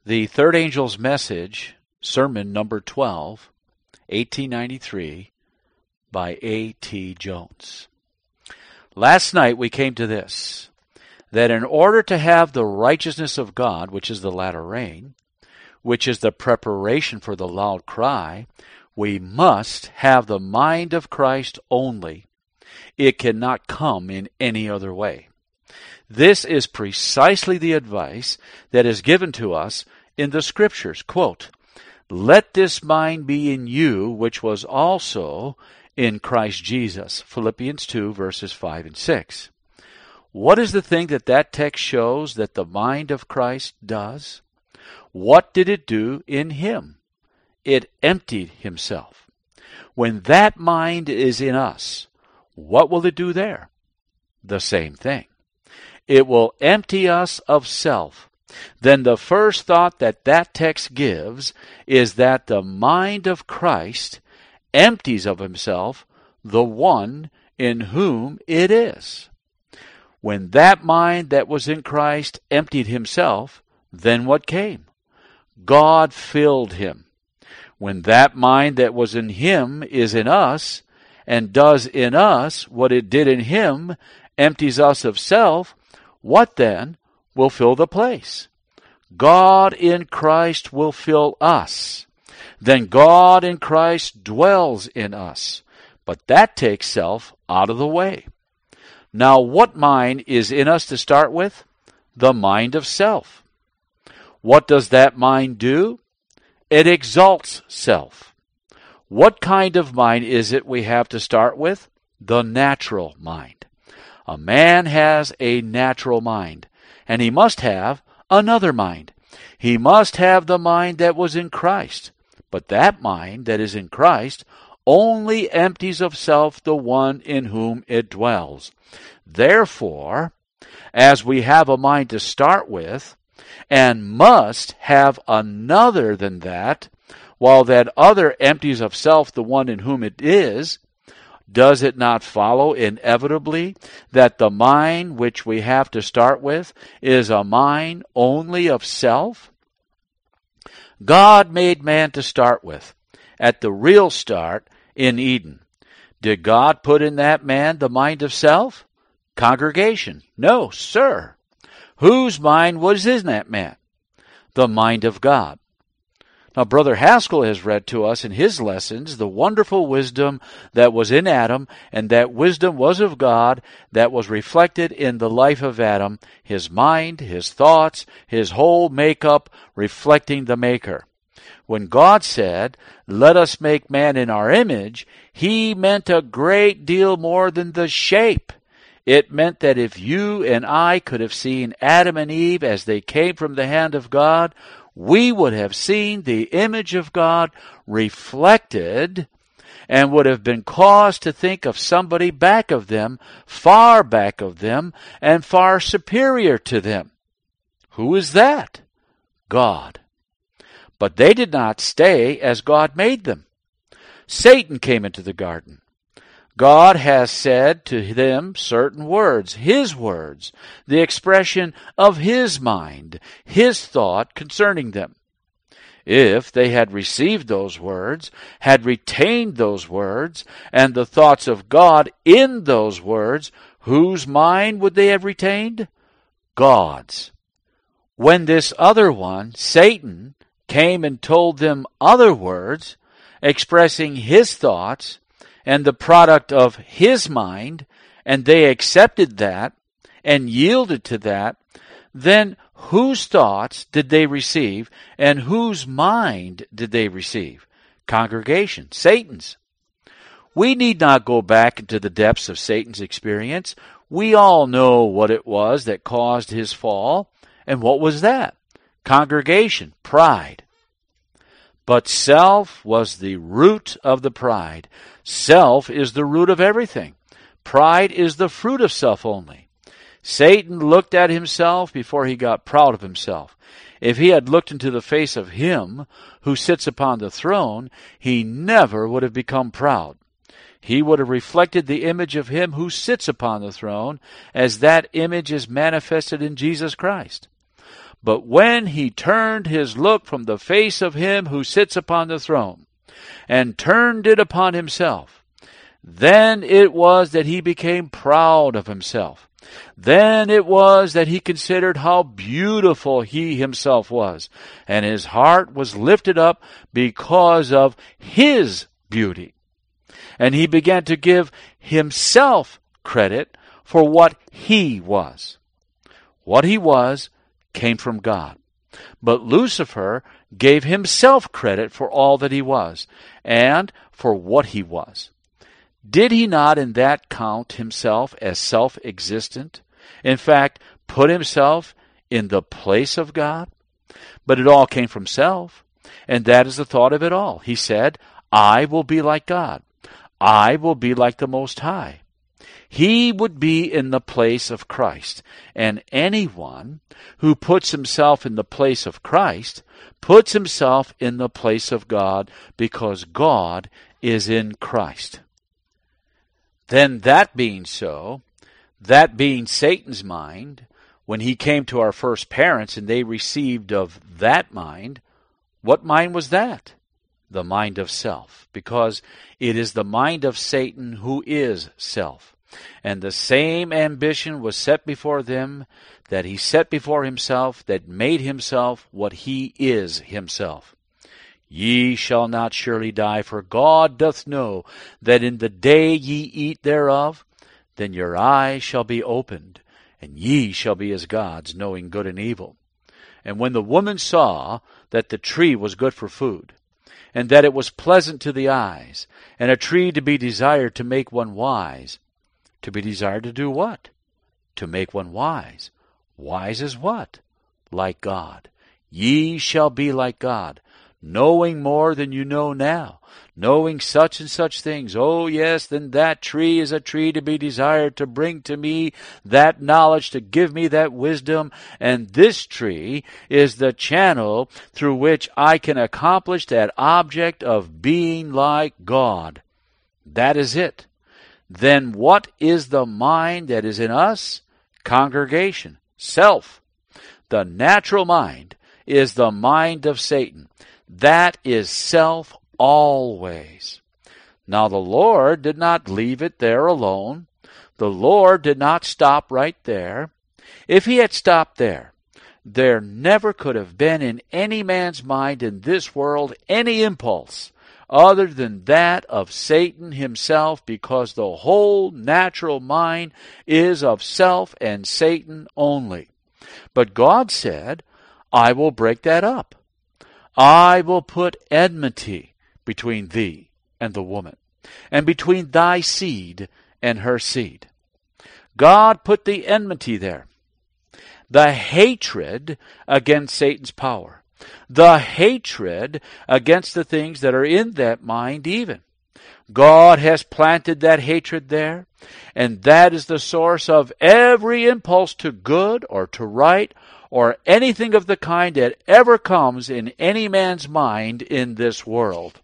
The Third Angel's Message, sermon number 12, 1893, by A.T. Jones. Last night we came to this, that in order to have the righteousness of God, which is the latter rain, which is the preparation for the loud cry, we must have the mind of Christ only. It cannot come in any other way. This is precisely the advice that is given to us in the Scriptures. Quote, "Let this mind be in you, which was also in Christ Jesus." Philippians 2, verses 5 and 6. What is the thing that text shows that the mind of Christ does? What did it do in him? It emptied himself. When that mind is in us, what will it do there? The same thing. It will empty us of self. Then the first thought that text gives is that the mind of Christ empties of himself the one in whom it is. When that mind that was in Christ emptied himself, then what came? God filled him. When that mind that was in him is in us, and does in us what it did in him, empties us of self, what then will fill the place? God in Christ will fill us. Then God in Christ dwells in us. But that takes self out of the way. Now what mind is in us to start with? The mind of self. What does that mind do? It exalts self. What kind of mind is it we have to start with? The natural mind. A man has a natural mind, and he must have another mind. He must have the mind that was in Christ. But that mind that is in Christ only empties of self the one in whom it dwells. Therefore, as we have a mind to start with, and must have another than that, while that other empties of self the one in whom it is, does it not follow inevitably that the mind which we have to start with is a mind only of self? God made man to start with, at the real start in Eden. Did God put in that man the mind of self? Congregation. No, sir. Whose mind was in that man? The mind of God. Now, Brother Haskell has read to us in his lessons the wonderful wisdom that was in Adam, and that wisdom was of God, that was reflected in the life of Adam, his mind, his thoughts, his whole makeup reflecting the Maker. When God said, "Let us make man in our image," he meant a great deal more than the shape. It meant that if you and I could have seen Adam and Eve as they came from the hand of God, we would have seen the image of God reflected and would have been caused to think of somebody back of them, far back of them, and far superior to them. Who is that? God. But they did not stay as God made them. Satan came into the garden. God has said to them certain words, his words, the expression of his mind, his thought concerning them. If they had received those words, had retained those words, and the thoughts of God in those words, whose mind would they have retained? God's. When this other one, Satan, came and told them other words, expressing his thoughts, and the product of his mind, and they accepted that and yielded to that, then whose thoughts did they receive, and whose mind did they receive? Congregation, Satan's. We need not go back into the depths of Satan's experience. We all know what it was that caused his fall. And what was that? Congregation, pride. But self was the root of the pride. Self is the root of everything. Pride is the fruit of self only. Satan looked at himself before he got proud of himself. If he had looked into the face of him who sits upon the throne, he never would have become proud. He would have reflected the image of him who sits upon the throne, as that image is manifested in Jesus Christ. But when he turned his look from the face of him who sits upon the throne, and turned it upon himself, then it was that he became proud of himself. Then it was that he considered how beautiful he himself was, and his heart was lifted up because of his beauty. And he began to give himself credit for what he was. What he was came from God. But Lucifer gave himself credit for all that he was, and for what he was. Did he not in that count himself as self-existent? In fact, put himself in the place of God? But it all came from self, and that is the thought of it all. He said, I will be like God. I will be like the Most High. He would be in the place of Christ, and anyone who puts himself in the place of Christ puts himself in the place of God, because God is in Christ. Then that being so, that being Satan's mind, when he came to our first parents and they received of that mind, what mind was that? The mind of self, because it is the mind of Satan who is self. And the same ambition was set before them that he set before himself, that made himself what he is himself. Ye shall not surely die, for God doth know that in the day ye eat thereof, then your eyes shall be opened, and ye shall be as gods, knowing good and evil. And when the woman saw that the tree was good for food, and that it was pleasant to the eyes, and a tree to be desired to make one wise. To be desired to do what? To make one wise. Wise as what? Like God. Ye shall be like God, knowing more than you know now, knowing such and such things. Oh yes, then that tree is a tree to be desired to bring to me that knowledge, to give me that wisdom, and this tree is the channel through which I can accomplish that object of being like God. That is it. Then what is the mind that is in us? Congregation, self. The natural mind is the mind of Satan. That is self always. Now the Lord did not leave it there alone. The Lord did not stop right there. If he had stopped there, there never could have been in any man's mind in this world any impulse other than that of Satan himself, because the whole natural mind is of self and Satan only. But God said, I will break that up. I will put enmity between thee and the woman, and between thy seed and her seed. God put the enmity there. The hatred against Satan's power. The hatred against the things that are in that mind even. God has planted that hatred there, and that is the source of every impulse to good or to right or anything of the kind that ever comes in any man's mind in this world.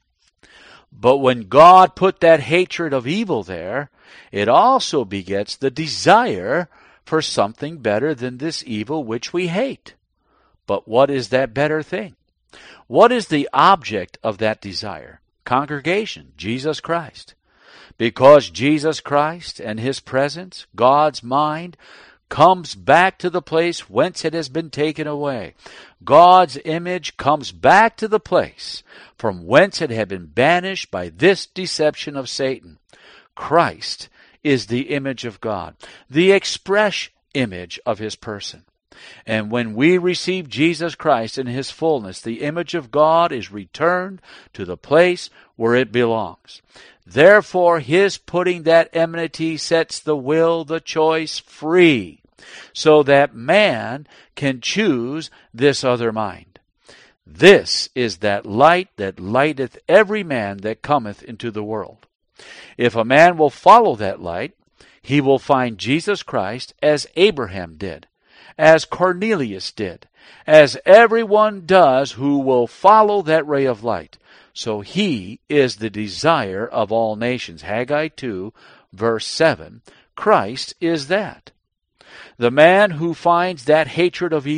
But when God put that hatred of evil there, it also begets the desire for something better than this evil which we hate. But what is that better thing? What is the object of that desire? Congregation, Jesus Christ. Because Jesus Christ and his presence, God's mind, comes back to the place whence it has been taken away. God's image comes back to the place from whence it had been banished by this deception of Satan. Christ is the image of God, the express image of his person. And when we receive Jesus Christ in his fullness, the image of God is returned to the place where it belongs. Therefore, his putting that enmity sets the will, the choice free, so that man can choose this other mind. This is that light that lighteth every man that cometh into the world. If a man will follow that light, he will find Jesus Christ as Abraham did, as Cornelius did, as everyone does who will follow that ray of light. So he is the desire of all nations. Haggai 2, verse 7. Christ is that. The man who finds that hatred of evil,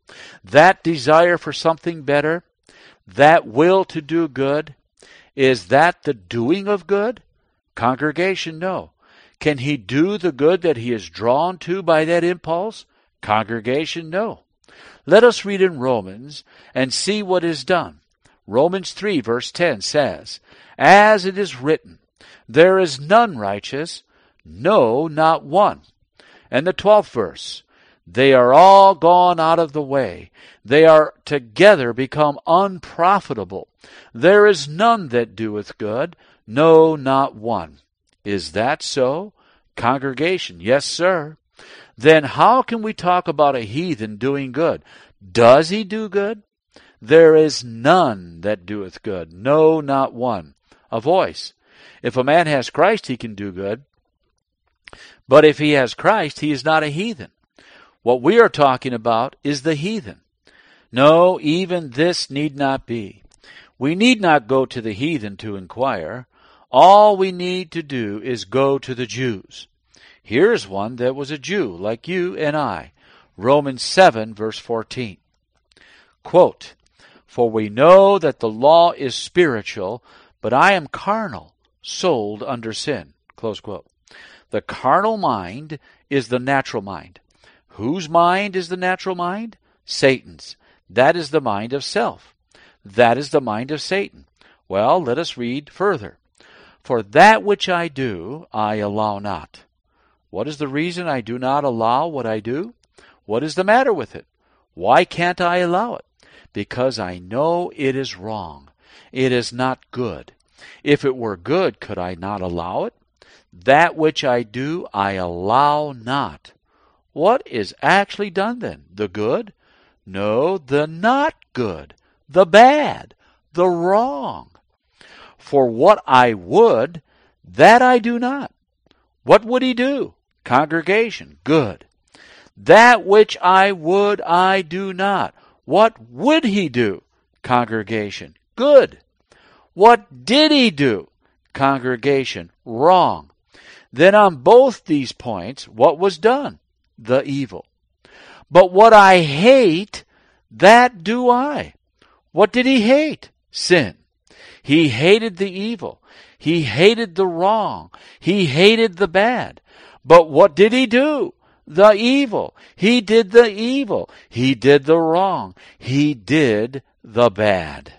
That desire for something better, that will to do good, is that the doing of good? Congregation, no. Can he do the good that he is drawn to by that impulse? Congregation, no. Let us read in Romans and see what is done. Romans 3 verse 10 says, "As it is written, there is none righteous, no, not one." And the 12th verse, "They are all gone out of the way. They are together become unprofitable. There is none that doeth good, no, not one." Is that so? Congregation, yes, sir. Then how can we talk about a heathen doing good? Does he do good? There is none that doeth good, no, not one. A voice. If a man has Christ, he can do good. But if he has Christ, he is not a heathen. What we are talking about is the heathen. No, even this need not be. We need not go to the heathen to inquire. All we need to do is go to the Jews. Here's one that was a Jew, like you and I. Romans 7, verse 14. Quote, "For we know that the law is spiritual, but I am carnal, sold under sin." Close quote. The carnal mind is the natural mind. Whose mind is the natural mind? Satan's. That is the mind of self. That is the mind of Satan. Well, let us read further. "For that which I do, I allow not." What is the reason I do not allow what I do? What is the matter with it? Why can't I allow it? Because I know it is wrong. It is not good. If it were good, could I not allow it? That which I do, I allow not. What is actually done then? The good? No, the not good, the bad, the wrong. For what I would, that I do not. What would he do? Congregation, good. That which I would, I do not. What would he do? Congregation, good. What did he do? Congregation, wrong. Then on both these points, what was done? The evil. But what I hate, that do I. What did he hate? Sin. He hated the evil. He hated the wrong. He hated the bad. But what did he do? The evil. He did the evil. He did the wrong. He did the bad.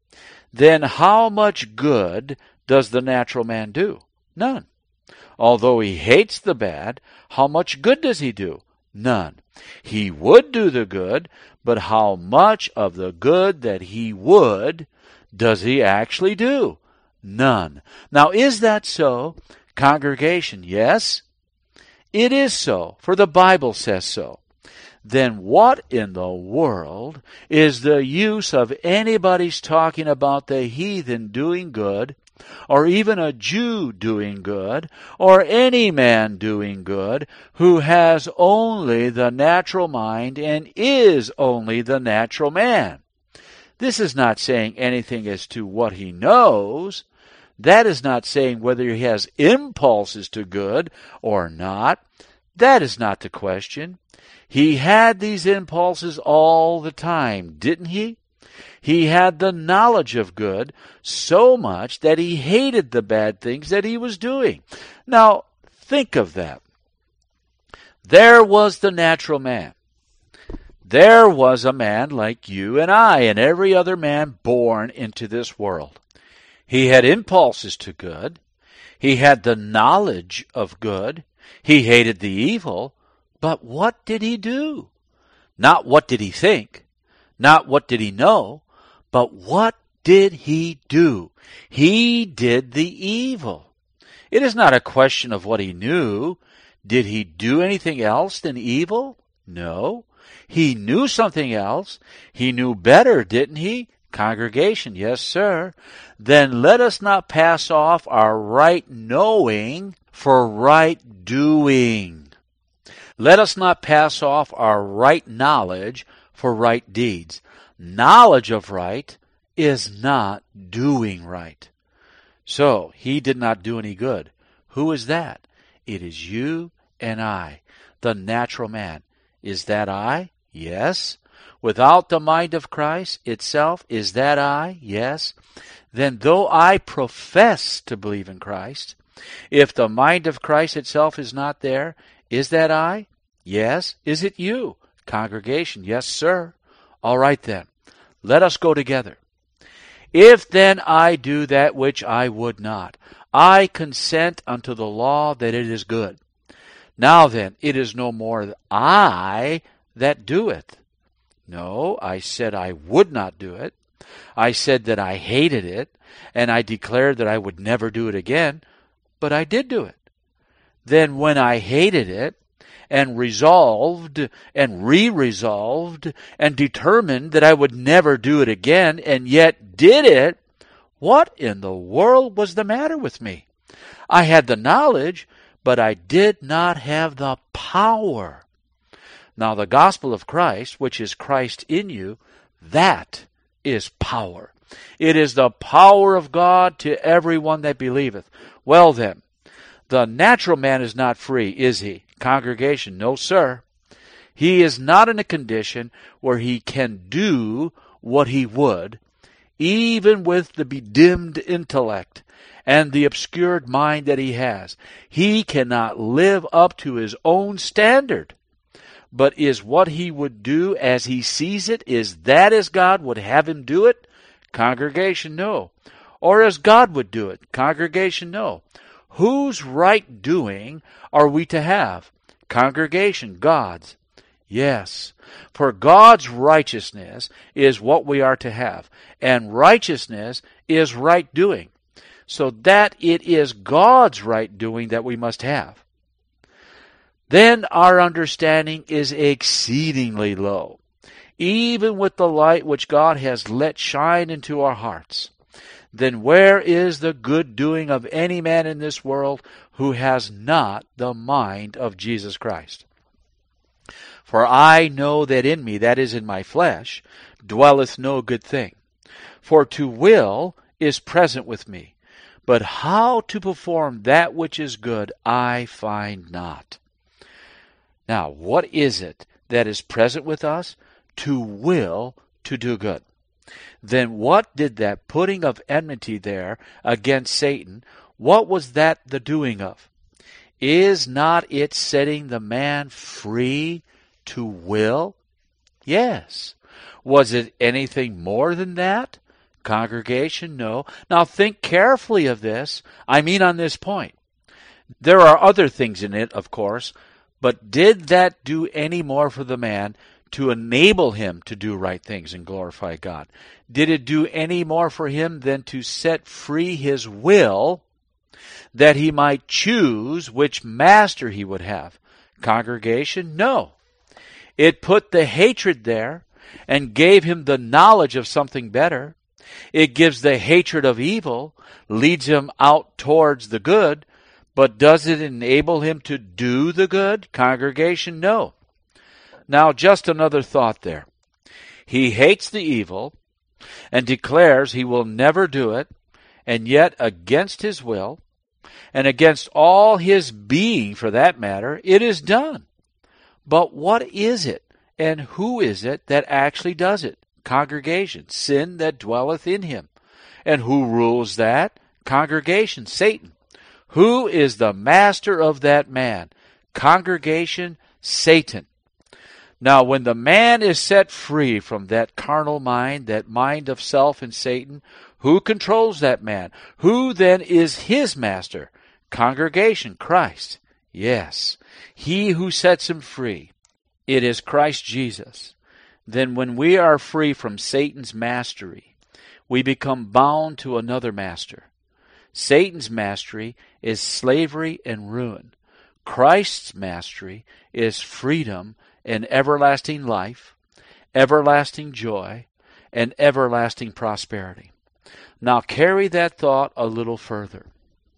Then how much good does the natural man do? None. Although he hates the bad, how much good does he do? None. He would do the good, but how much of the good that he would does he actually do? None. Now, is that so? Congregation, yes? It is so, for the Bible says so. Then what in the world is the use of anybody's talking about the heathen doing good, or even a Jew doing good, or any man doing good, who has only the natural mind and is only the natural man? This is not saying anything as to what he knows. That is not saying whether he has impulses to good or not. That is not the question. He had these impulses all the time, didn't he? He had the knowledge of good so much that he hated the bad things that he was doing. Now, think of that. There was the natural man. There was a man like you and I and every other man born into this world. He had impulses to good. He had the knowledge of good. He hated the evil. But what did he do? Not what did he think. Not what did he know. But what did he do? He did the evil. It is not a question of what he knew. Did he do anything else than evil? No. He knew something else. He knew better, didn't he? Congregation, yes, sir. Then let us not pass off our right knowing for right doing. Let us not pass off our right knowledge for right deeds. Knowledge of right is not doing right. So, he did not do any good. Who is that? It is you and I, the natural man. Is that I? Yes. without the mind of Christ itself, is that I? Yes. Then though I profess to believe in Christ, if the mind of Christ itself is not there, is that I? Yes. Is it you? Congregation, yes, sir. All right then, let us go together. If then I do that which I would not, I consent unto the law that it is good. Now then, it is no more I that doeth. No, I said I would not do it. I said that I hated it, and I declared that I would never do it again, but I did do it. Then when I hated it, and resolved, and re-resolved, and determined that I would never do it again, and yet did it, what in the world was the matter with me? I had the knowledge, but I did not have the power. Now the gospel of Christ, which is Christ in you, that is power. It is the power of God to everyone that believeth. Well then, the natural man is not free, is he? Congregation, no sir. He is not in a condition where he can do what he would, even with the bedimmed intellect and the obscured mind that he has. He cannot live up to his own standard. But is what he would do as he sees it, is that as God would have him do it? Congregation, no. Or as God would do it? Congregation, no. Whose right doing are we to have? Congregation, God's. Yes, for God's righteousness is what we are to have, and righteousness is right doing, so that it is God's right doing that we must have. Then our understanding is exceedingly low, even with the light which God has let shine into our hearts. Then where is the good doing of any man in this world who has not the mind of Jesus Christ? For I know that in me, that is in my flesh, dwelleth no good thing. For to will is present with me, but how to perform that which is good I find not. Now, what is it that is present with us? To will to do good. Then what did that putting of enmity there against Satan, what was that the doing of? Is not it setting the man free to will? Yes. Was it anything more than that? Congregation, no. Now think carefully of this. I mean on this point. There are other things in it, of course, but did that do any more for the man to enable him to do right things and glorify God? Did it do any more for him than to set free his will that he might choose which master he would have? Congregation, no. It put the hatred there and gave him the knowledge of something better. It gives the hatred of evil, leads him out towards the good, but does it enable him to do the good? Congregation, no. Now, just another thought there. He hates the evil and declares he will never do it, and yet against his will, and against all his being for that matter, it is done. But what is it, and who is it that actually does it? Congregation, sin that dwelleth in him. And who rules that? Congregation, Satan. Who is the master of that man? Congregation, Satan. Now, when the man is set free from that carnal mind, that mind of self and Satan, who controls that man? Who then is his master? Congregation, Christ. Yes, he who sets him free. It is Christ Jesus. Then when we are free from Satan's mastery, we become bound to another master. Satan's mastery is slavery and ruin. Christ's mastery is freedom and everlasting life, everlasting joy, and everlasting prosperity. Now carry that thought a little further.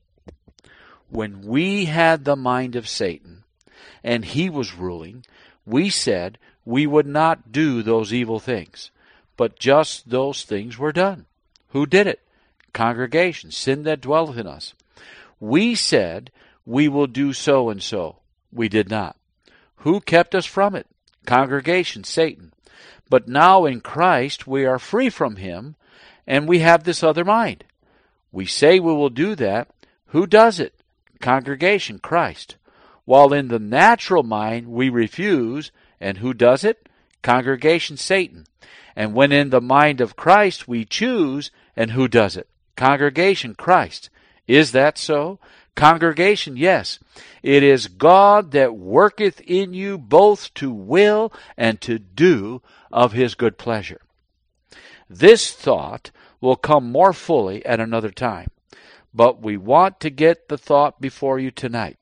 When we had the mind of Satan, and he was ruling, we said we would not do those evil things, but just those things were done. Who did it? Congregation, sin that dwelleth in us. We said we will do so and so. We did not. Who kept us from it? Congregation, Satan. But now in Christ we are free from him, and we have this other mind. We say we will do that. Who does it? Congregation, Christ. While in the natural mind we refuse, and who does it? Congregation, Satan. And when in the mind of Christ we choose, and who does it? Congregation, Christ. Is that so? Congregation, yes. It is God that worketh in you both to will and to do of his good pleasure. This thought will come more fully at another time, but we want to get the thought before you tonight.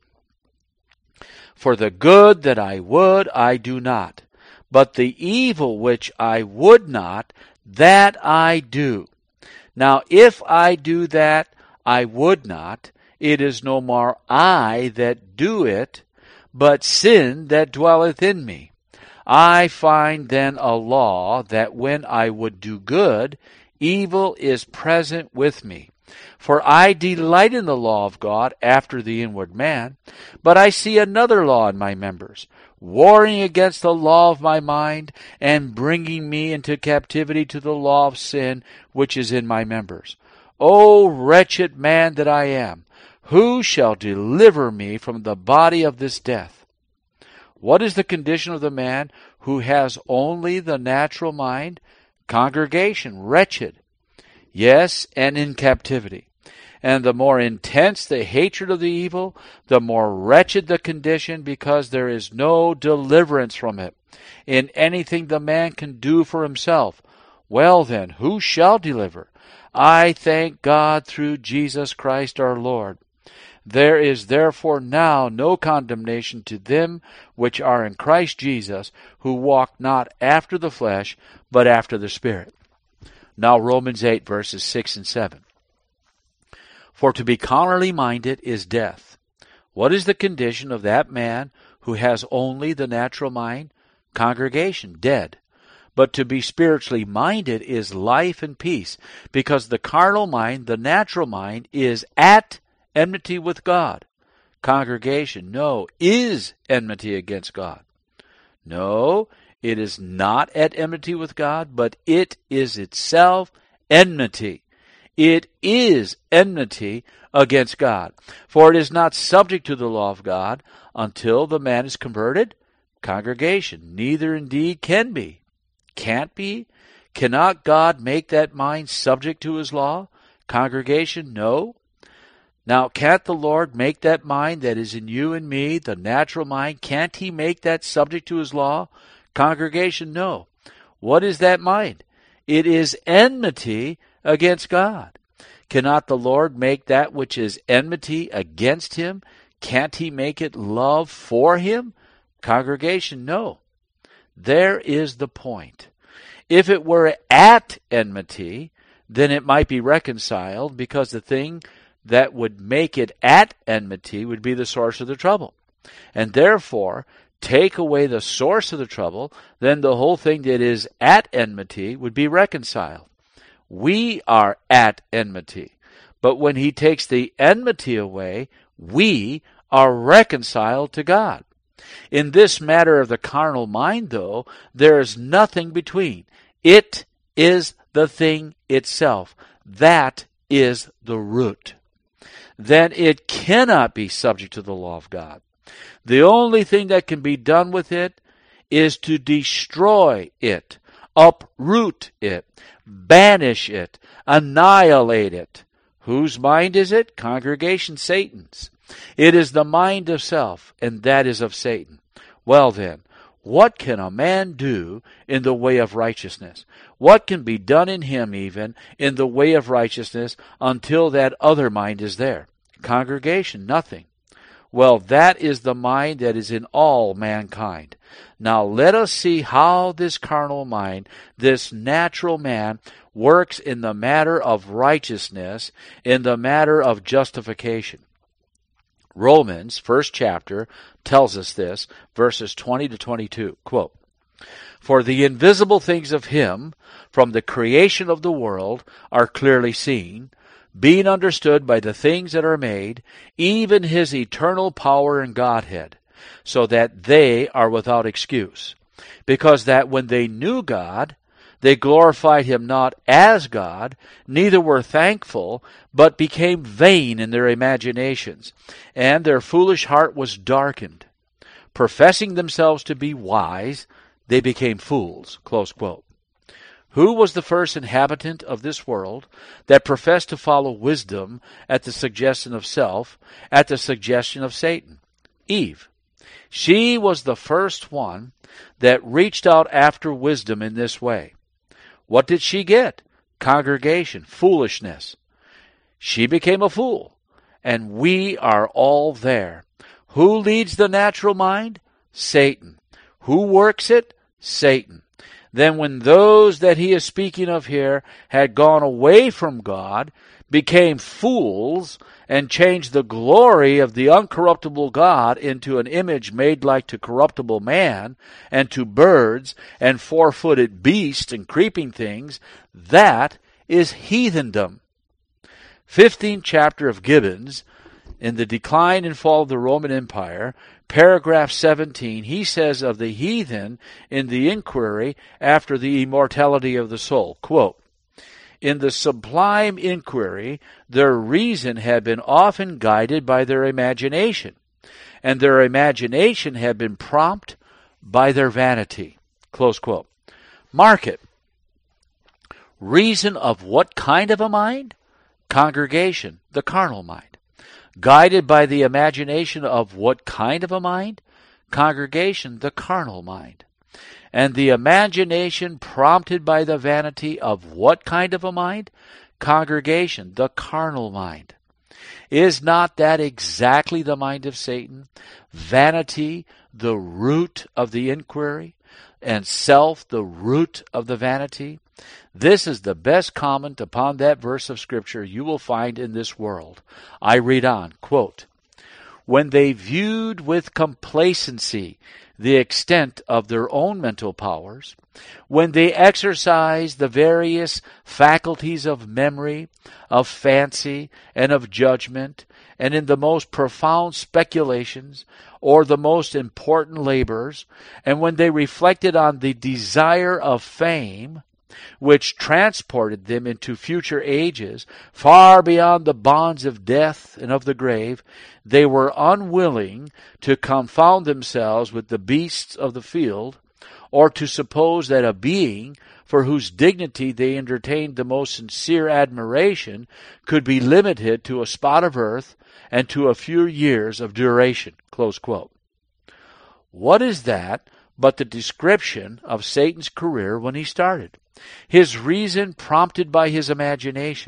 For the good that I would, I do not, but the evil which I would not, that I do. Now if I do that I would not, it is no more I that do it, but sin that dwelleth in me. I find then a law, that when I would do good, evil is present with me. For I delight in the law of God after the inward man, but I see another law in my members, warring against the law of my mind, and bringing me into captivity to the law of sin which is in my members. O wretched man that I am! Who shall deliver me from the body of this death? What is the condition of the man who has only the natural mind? Congregation, wretched. Yes, and in captivity. And the more intense the hatred of the evil, the more wretched the condition, because there is no deliverance from it in anything the man can do for himself. Well then, who shall deliver? I thank God through Jesus Christ our Lord. There is therefore now no condemnation to them which are in Christ Jesus, who walk not after the flesh, but after the Spirit. Now Romans 8, verses 6 and 7. For to be carnally minded is death. What is the condition of that man who has only the natural mind? Congregation, dead. But to be spiritually minded is life and peace, because the carnal mind, the natural mind, is at enmity with God. Congregation, no, is enmity against God. No, it is not at enmity with God, but it is itself enmity. It is enmity against God. For it is not subject to the law of God until the man is converted. Congregation, neither indeed can be. Can't be? Cannot God make that mind subject to his law? Congregation, no. Now, can't the Lord make that mind that is in you and me, the natural mind, can't he make that subject to his law? Congregation, no. What is that mind? It is enmity against God. Cannot the Lord make that which is enmity against him? Can't he make it love for him? Congregation, no. There is the point. If it were at enmity, then it might be reconciled, because the thing that would make it at enmity would be the source of the trouble. And therefore, take away the source of the trouble, then the whole thing that is at enmity would be reconciled. We are at enmity. But when he takes the enmity away, we are reconciled to God. In this matter of the carnal mind, though, there is nothing between. It is the thing itself. That is the root. Then it cannot be subject to the law of God. The only thing that can be done with it is to destroy it, uproot it, banish it, annihilate it. Whose mind is it? Congregation, Satan's. It is the mind of self, and that is of Satan. Well then, what can a man do in the way of righteousness? What can be done in him even in the way of righteousness until that other mind is there? Congregation, nothing. Well, that is the mind that is in all mankind. Now let us see how this carnal mind, this natural man, works in the matter of righteousness, in the matter of justification. Romans, first chapter, tells us this, verses 20 to 22. Quote, For the invisible things of him, from the creation of the world, are clearly seen, being understood by the things that are made, even his eternal power and Godhead, so that they are without excuse. because that when they knew God, they glorified him not as God, neither were thankful, but became vain in their imaginations, and their foolish heart was darkened. Professing themselves to be wise, they became fools." Close quote. Who was the first inhabitant of this world that professed to follow wisdom at the suggestion of self, at the suggestion of Satan? Eve. She was the first one that reached out after wisdom in this way. What did she get? Congregation, foolishness. She became a fool, and we are all there. Who leads the natural mind? Satan. Who works it? Satan. Then when those that he is speaking of here had gone away from God, became fools, and changed the glory of the uncorruptible God into an image made like to corruptible man, and to birds, and four-footed beasts, and creeping things, that is heathendom. 15th chapter of Gibbons, in The Decline and Fall of the Roman Empire, paragraph 17, he says of the heathen in the inquiry after the immortality of the soul, quote, "In the sublime inquiry, their reason had been often guided by their imagination, and their imagination had been prompted by their vanity." Close quote. Mark it. Reason of what kind of a mind? Congregation, the carnal mind. Guided by the imagination of what kind of a mind? Congregation, the carnal mind. And the imagination prompted by the vanity of what kind of a mind? Congregation, the carnal mind. Is not that exactly the mind of Satan? Vanity, the root of the inquiry, and self, the root of the vanity. This is the best comment upon that verse of Scripture you will find in this world. I read on, quote, "When they viewed with complacency the extent of their own mental powers, when they exercised the various faculties of memory, of fancy, and of judgment, and in the most profound speculations, or the most important labors, and when they reflected on the desire of fame, which transported them into future ages, far beyond the bonds of death and of the grave, they were unwilling to confound themselves with the beasts of the field, or to suppose that a being for whose dignity they entertained the most sincere admiration could be limited to a spot of earth and to a few years of duration." Close quote. What is that but the description of Satan's career when he started? His reason prompted by his imagination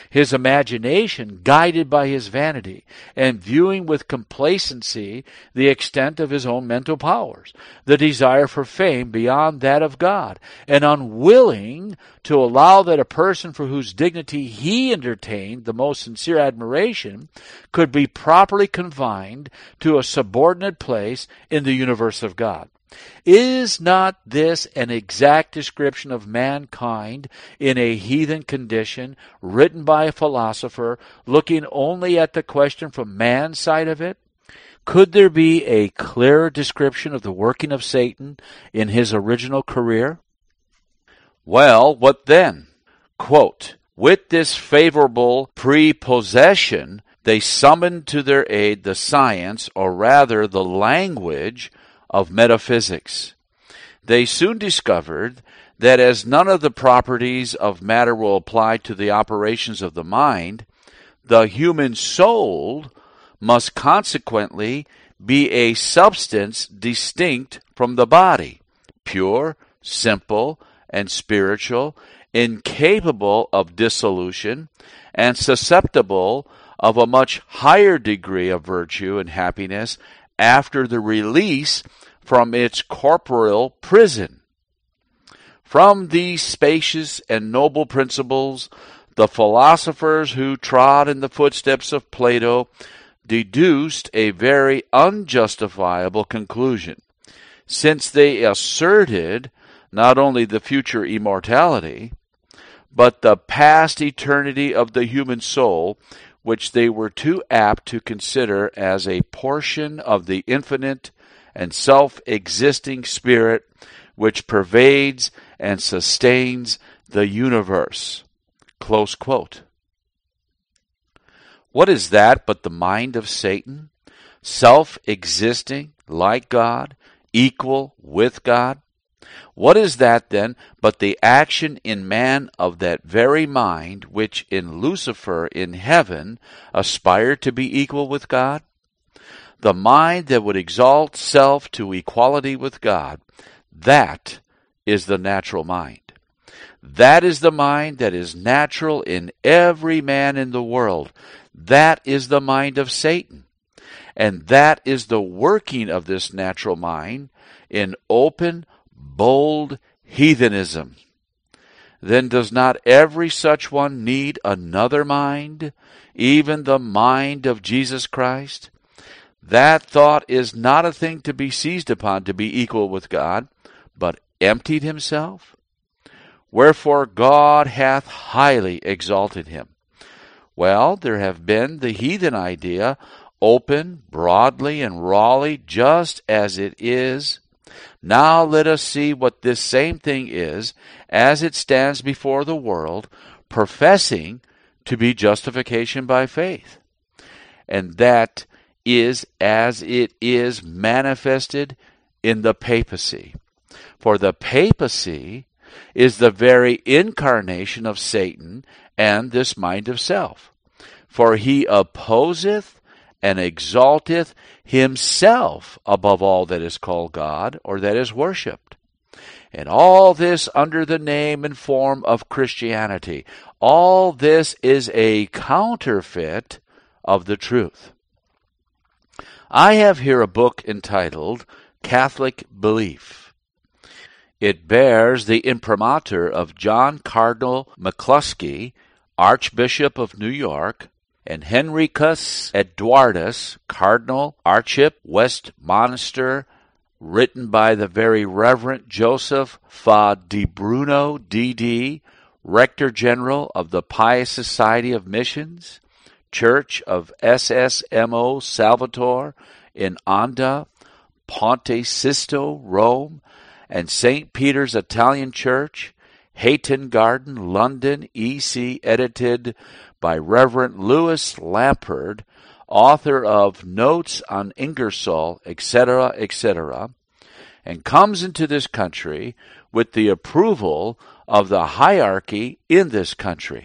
guided by his vanity, and viewing with complacency the extent of his own mental powers, the desire for fame beyond that of God, and unwilling to allow that a person for whose dignity he entertained the most sincere admiration could be properly confined to a subordinate place in the universe of God. Is not this an exact description of mankind in a heathen condition, written by a philosopher, looking only at the question from man's side of it? Could there be a clearer description of the working of Satan in his original career? Well, what then? Quote, "With this favorable prepossession, they summoned to their aid the science, or rather the language, of metaphysics. They soon discovered that as none of the properties of matter will apply to the operations of the mind, the human soul must consequently be a substance distinct from the body, pure, simple, and spiritual, incapable of dissolution, and susceptible of a much higher degree of virtue and happiness after the release from its corporeal prison. From these spacious and noble principles, the philosophers who trod in the footsteps of Plato deduced a very unjustifiable conclusion, since they asserted not only the future immortality, but the past eternity of the human soul, which they were too apt to consider as a portion of the infinite and self-existing spirit which pervades and sustains the universe." Close quote. What is that but the mind of Satan? Self-existing, like God, equal with God? What is that then but the action in man of that very mind which in Lucifer in heaven aspired to be equal with God? The mind that would exalt self to equality with God, that is the natural mind. That is the mind that is natural in every man in the world. That is the mind of Satan. And that is the working of this natural mind in open, bold heathenism. Then does not every such one need another mind, even the mind of Jesus Christ? That thought is not a thing to be seized upon to be equal with God, but emptied himself. Wherefore God hath highly exalted him. Well, there have been the heathen idea, open, broadly, and rawly, just as it is. Now let us see what this same thing is, as it stands before the world, professing to be justification by faith. And that is as it is manifested in the papacy. For the papacy is the very incarnation of Satan and this mind of self. For he opposeth and exalteth himself above all that is called God or that is worshipped. And all this under the name and form of Christianity. All this is a counterfeit of the truth. I have here a book entitled Catholic Belief. It bears the imprimatur of John Cardinal McCluskey, Archbishop of New York, and Henricus Eduardus, Cardinal Archip Westminster, written by the very Reverend Joseph Fa Di Bruno, D.D., Rector General of the Pious Society of Missions, Church of SSMO Salvatore in Anda, Ponte Sisto, Rome, and St. Peter's Italian Church, Hayton Garden, London, E.C., edited by Reverend Louis Lampard, author of Notes on Ingersoll, etc., etc., and comes into this country with the approval of the hierarchy in this country.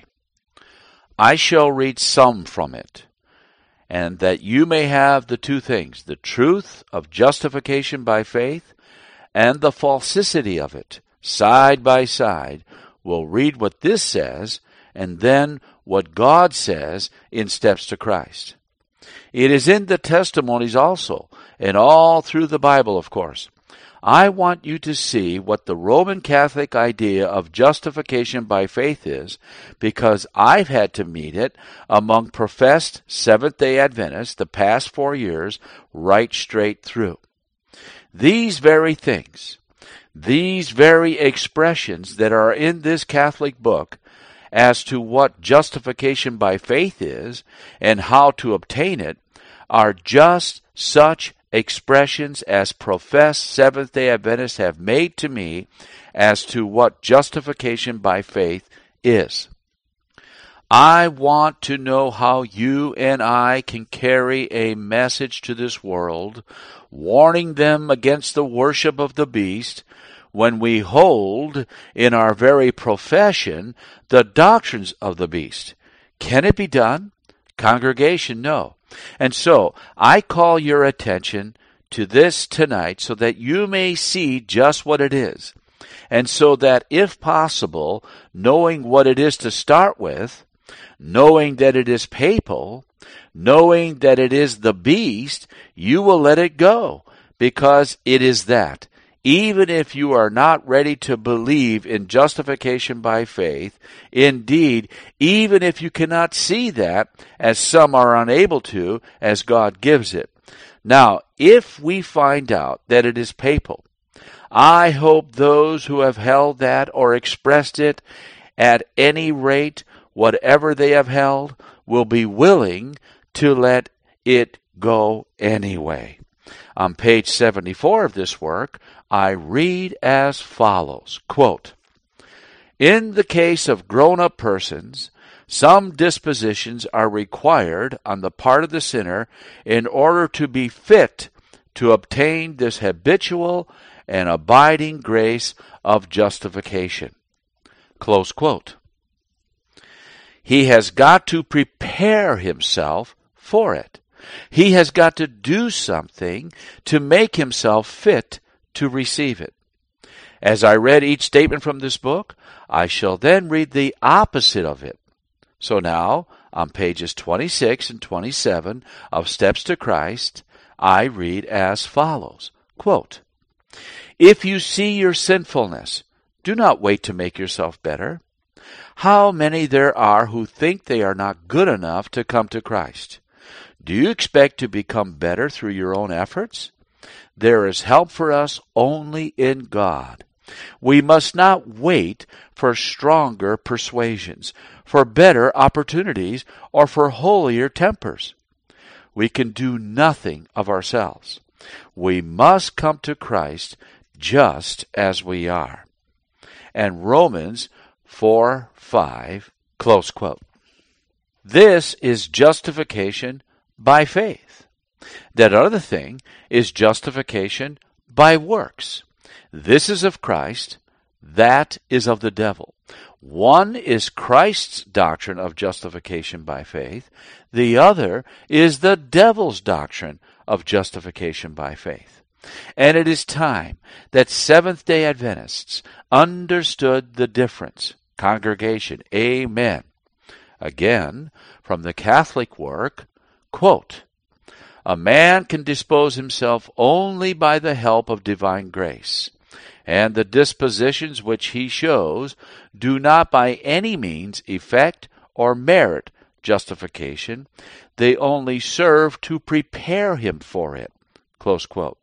I shall read some from it, and that you may have the two things, the truth of justification by faith and the falsity of it, side by side. We'll read what this says, and then what God says in Steps to Christ. It is in the testimonies also, and all through the Bible, of course. I want you to see what the Roman Catholic idea of justification by faith is, because I've had to meet it among professed Seventh-day Adventists the past 4 years, right straight through. These very things, these very expressions that are in this Catholic book as to what justification by faith is and how to obtain it are just such expressions as professed Seventh-day Adventists have made to me as to what justification by faith is. I want to know how you and I can carry a message to this world, warning them against the worship of the beast, when we hold in our very profession the doctrines of the beast. Can it be done? Congregation, no. And so, I call your attention to this tonight so that you may see just what it is. And so that, if possible, knowing what it is to start with, knowing that it is papal, knowing that it is the beast, you will let it go, because it is that. Even if you are not ready to believe in justification by faith, indeed, even if you cannot see that, as some are unable to, as God gives it. Now, if we find out that it is papal, I hope those who have held that or expressed it, at any rate, whatever they have held, will be willing to let it go anyway. On page 74 of this work, I read as follows, quote, "In the case of grown-up persons, some dispositions are required on the part of the sinner in order to be fit to obtain this habitual and abiding grace of justification." Close quote. He has got to prepare himself for it. He has got to do something to make himself fit to receive it. As I read each statement from this book, I shall then read the opposite of it. So now, on pages 26 and 27 of Steps to Christ, I read as follows, quote, "If you see your sinfulness, do not wait to make yourself better. How many there are who think they are not good enough to come to Christ? Do you expect to become better through your own efforts? There is help for us only in God. We must not wait for stronger persuasions, for better opportunities, or for holier tempers. We can do nothing of ourselves. We must come to Christ just as we are." And Romans 4:5, close quote. This is justification by faith. That other thing is justification by works. This is of Christ, that is of the devil. One is Christ's doctrine of justification by faith. The other is the devil's doctrine of justification by faith. And it is time that Seventh-day Adventists understood the difference. Congregation, amen. Again, from the Catholic work, quote, "A man can dispose himself only by the help of divine grace, and the dispositions which he shows do not by any means effect or merit justification. They only serve to prepare him for it." Close quote.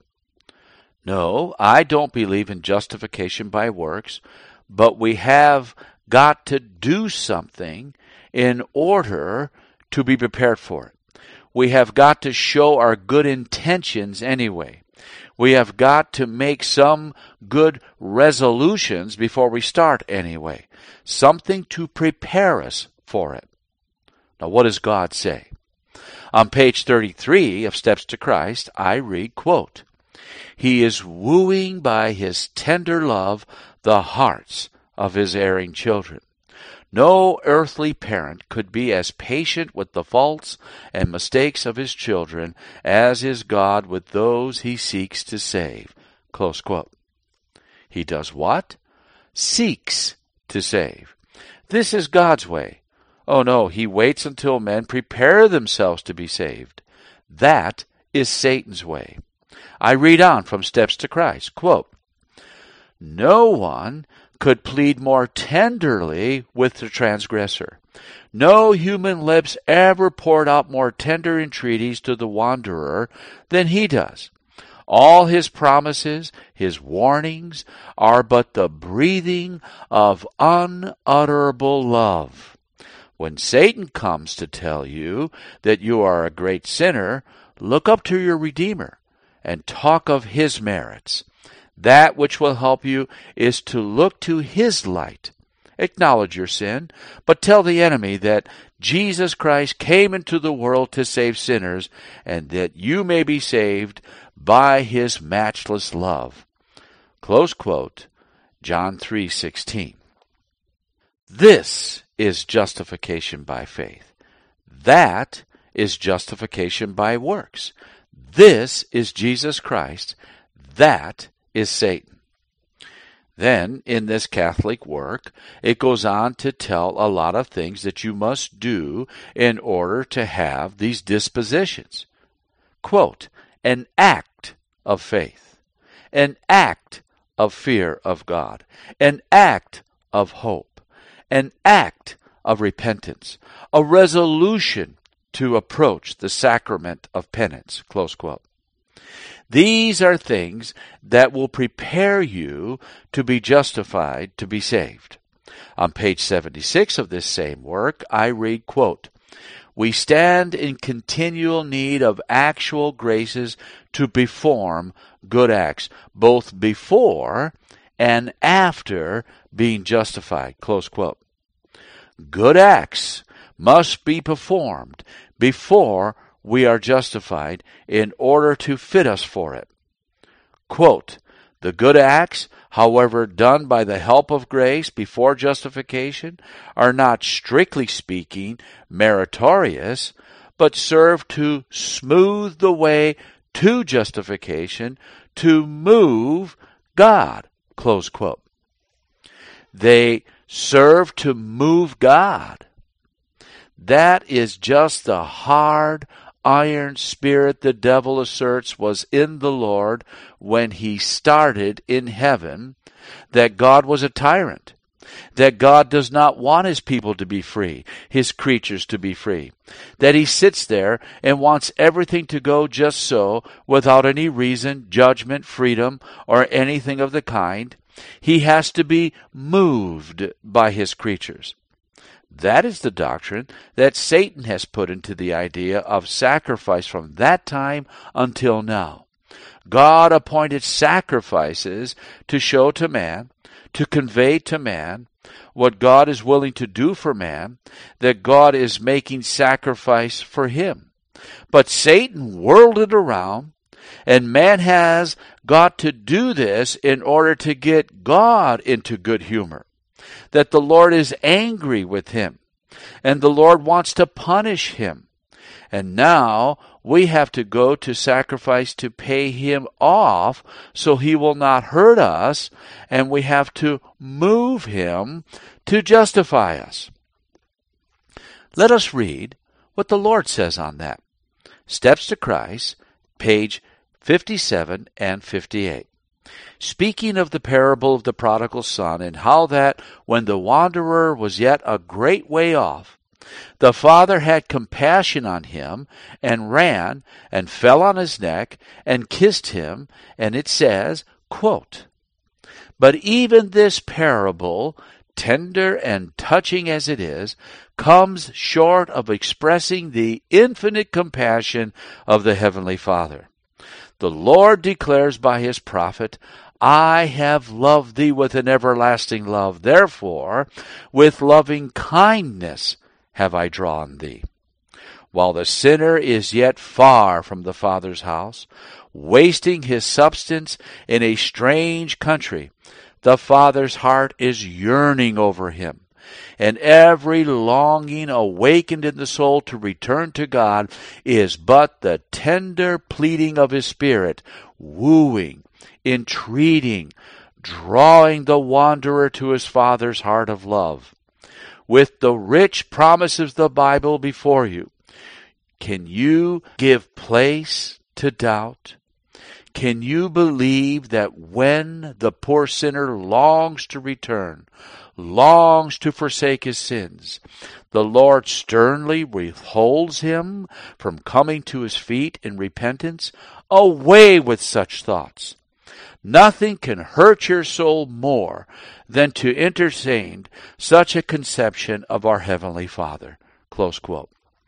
No, I don't believe in justification by works, but we have got to do something in order to be prepared for it. We have got to show our good intentions anyway. We have got to make some good resolutions before we start anyway. Something to prepare us for it. Now, what does God say? On page 33 of Steps to Christ, I read, quote, "He is wooing by his tender love the hearts of his erring children. No earthly parent could be as patient with the faults and mistakes of his children as is God with those he seeks to save." Close quote. He does what? Seeks to save. This is God's way. Oh no, he waits until men prepare themselves to be saved. That is Satan's way. I read on from Steps to Christ, quote, "No one could plead more tenderly with the transgressor. No human lips ever poured out more tender entreaties to the wanderer than he does. All his promises, his warnings, are but the breathing of unutterable love. When Satan comes to tell you that you are a great sinner, look up to your Redeemer and talk of his merits. That which will help you is to look to his light. Acknowledge your sin, but tell the enemy that Jesus Christ came into the world to save sinners, and that you may be saved by his matchless love." Close quote, John 3:16. This is justification by faith. That is justification by works. This is Jesus Christ. That is Satan. Then, in this Catholic work, it goes on to tell a lot of things that you must do in order to have these dispositions. Quote, "An act of faith, an act of fear of God, an act of hope, an act of repentance, a resolution to approach the sacrament of penance." Close quote. These are things that will prepare you to be justified, to be saved. On page 76 of this same work, I read, quote, We stand in continual need of actual graces to perform good acts, both before and after being justified. Close quote. Good acts must be performed before we are justified in order to fit us for it. Quote, the good acts, however done by the help of grace before justification, are not strictly speaking meritorious, but serve to smooth the way to justification, to move God. Close quote. They serve to move God. That is just the hard, iron spirit the devil asserts was in the Lord when he started in heaven, that God was a tyrant, that God does not want his people to be free, his creatures to be free, that he sits there and wants everything to go just so, without any reason, judgment, freedom, or anything of the kind. He has to be moved by his creatures. That is the doctrine that Satan has put into the idea of sacrifice from that time until now. God appointed sacrifices to show to man, to convey to man what God is willing to do for man, that God is making sacrifice for him. But Satan whirled it around, and man has got to do this in order to get God into good humor, that the Lord is angry with him, and the Lord wants to punish him. And now we have to go to sacrifice to pay him off so he will not hurt us, and we have to move him to justify us. Let us read what the Lord says on that. Steps to Christ, page 57 and 58. Speaking of the parable of the prodigal son, and how that when the wanderer was yet a great way off, the father had compassion on him, and ran, and fell on his neck, and kissed him, and it says, quote, but even this parable, tender and touching as it is, comes short of expressing the infinite compassion of the Heavenly Father. The Lord declares by his prophet, I have loved thee with an everlasting love. Therefore, with loving kindness have I drawn thee. While the sinner is yet far from the Father's house, wasting his substance in a strange country, the Father's heart is yearning over him. And every longing awakened in the soul to return to God is but the tender pleading of his Spirit, wooing, entreating, drawing the wanderer to his Father's heart of love. With the rich promises of the Bible before you, can you give place to doubt? Can you believe that when the poor sinner longs to return, longs to forsake his sins, the Lord sternly withholds him from coming to his feet in repentance? Away with such thoughts. Nothing can hurt your soul more than to entertain such a conception of our Heavenly Father. Close quote.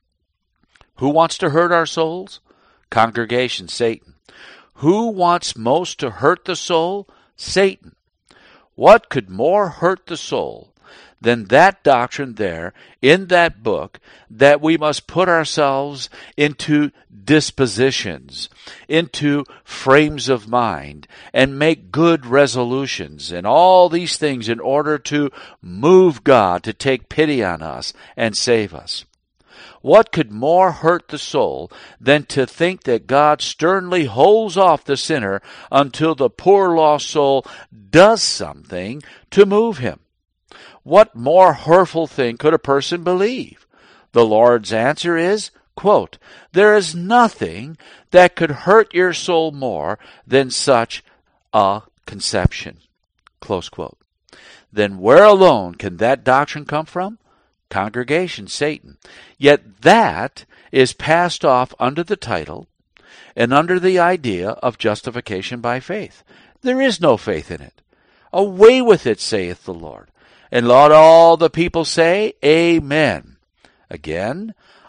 Who wants to hurt our souls? Congregation, Satan. Who wants most to hurt the soul? Satan. What could more hurt the soul than that doctrine there in that book, that we must put ourselves into dispositions, into frames of mind, and make good resolutions, and all these things in order to move God to take pity on us and save us? What could more hurt the soul than to think that God sternly holds off the sinner until the poor lost soul does something to move him? What more hurtful thing could a person believe? The Lord's answer is, quote, there is nothing that could hurt your soul more than such a conception. Close quote. Then where alone can that doctrine come from? Congregation, Satan. Yet that is passed off under the title and under the idea of justification by faith. There is no faith in it. Away with it, saith the Lord. And let all the people say, Amen. Again,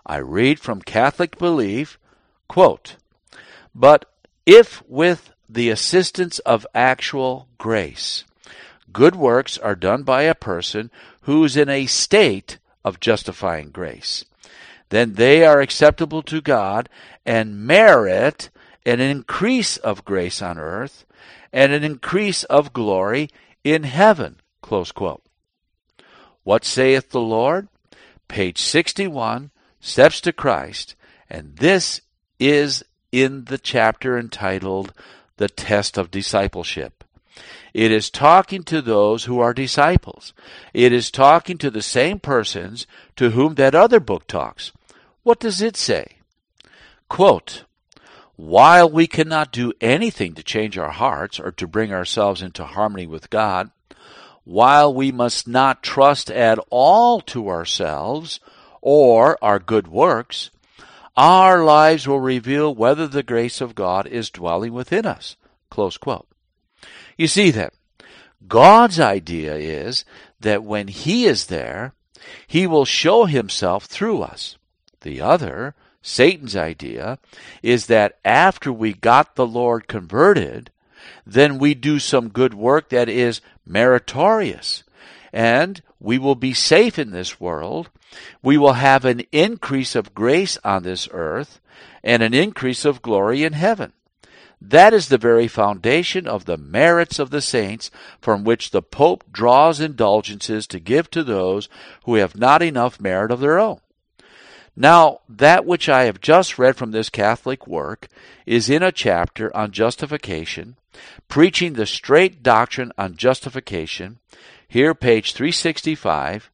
I read from Catholic Belief, quote, "But if with the assistance of actual grace, good works are done by a person who is in a state of justifying grace, then they are acceptable to God and merit an increase of grace on earth and an increase of glory in heaven." Close quote. What saith the Lord? Page 61, Steps to Christ, and this is in the chapter entitled The Test of Discipleship. It is talking to those who are disciples. It is talking to the same persons to whom that other book talks. What does it say? Quote, "While we cannot do anything to change our hearts or to bring ourselves into harmony with God, while we must not trust at all to ourselves or our good works, our lives will reveal whether the grace of God is dwelling within us." Close quote. You see that God's idea is that when He is there, He will show Himself through us. The other, Satan's idea, is that after we got the Lord converted, then we do some good work that is meritorious, and we will be safe in this world. We will have an increase of grace on this earth and an increase of glory in heaven. That is the very foundation of the merits of the saints, from which the Pope draws indulgences to give to those who have not enough merit of their own. Now, that which I have just read from this Catholic work is in a chapter on justification, preaching the straight doctrine on justification. Here, page 365,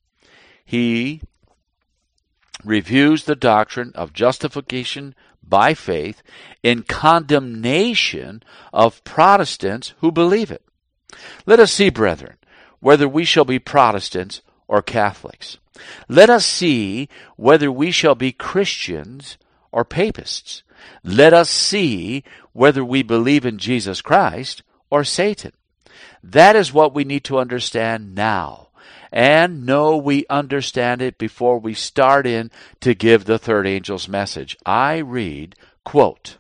he reviews the doctrine of justification by faith in condemnation of Protestants who believe it. Let us see, brethren, whether we shall be Protestants or Catholics. Let us see whether we shall be Christians or Papists. Let us see whether we believe in Jesus Christ or Satan. That is what we need to understand now, and know we understand it before we start in to give the third angel's message. I read, quote,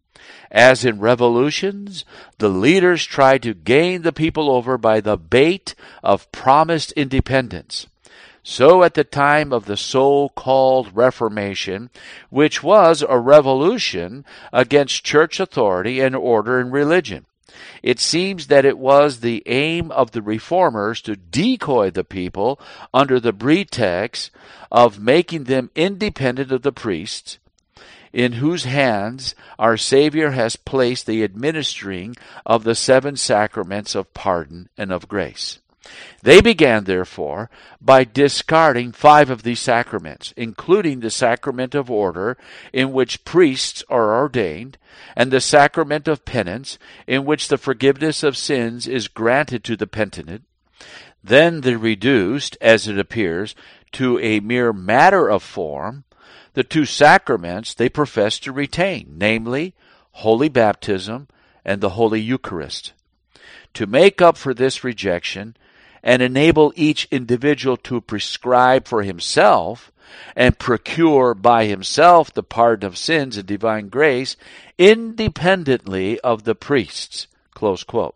"As in revolutions, the leaders try to gain the people over by the bait of promised independence, so at the time of the so-called Reformation, which was a revolution against church authority and order in religion, it seems that it was the aim of the reformers to decoy the people under the pretext of making them independent of the priests, in whose hands our Savior has placed the administering of the 7 sacraments of pardon and of grace. They began, therefore, by discarding 5 of these sacraments, including the sacrament of order, in which priests are ordained, and the sacrament of penance, in which the forgiveness of sins is granted to the penitent. Then they reduced, as it appears, to a mere matter of form the 2 sacraments they profess to retain, namely, Holy Baptism and the Holy Eucharist. To make up for this rejection, and enable each individual to prescribe for himself and procure by himself the pardon of sins and divine grace independently of the priests." Close quote.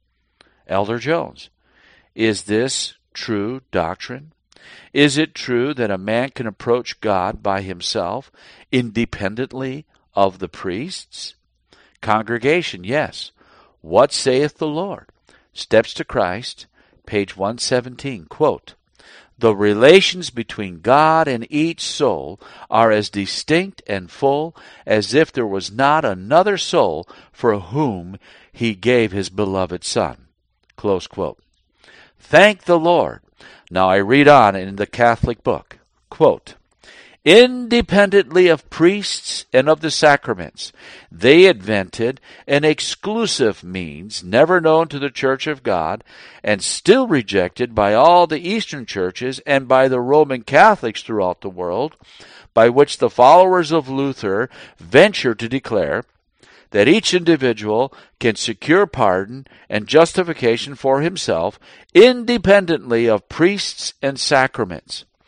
Elder Jones, is this true doctrine? Is it true that a man can approach God by himself independently of the priests? Congregation, yes. What saith the Lord? Steps to Christ, page 117, quote, "The relations between God and each soul are as distinct and full as if there was not another soul for whom He gave His beloved Son." Close quote. Thank the Lord. Now I read on in the Catholic book, quote, "Independently of priests and of the sacraments, they invented an exclusive means never known to the Church of God and still rejected by all the Eastern churches and by the Roman Catholics throughout the world, by which the followers of Luther venture to declare that each individual can secure pardon and justification for himself independently of priests and sacraments.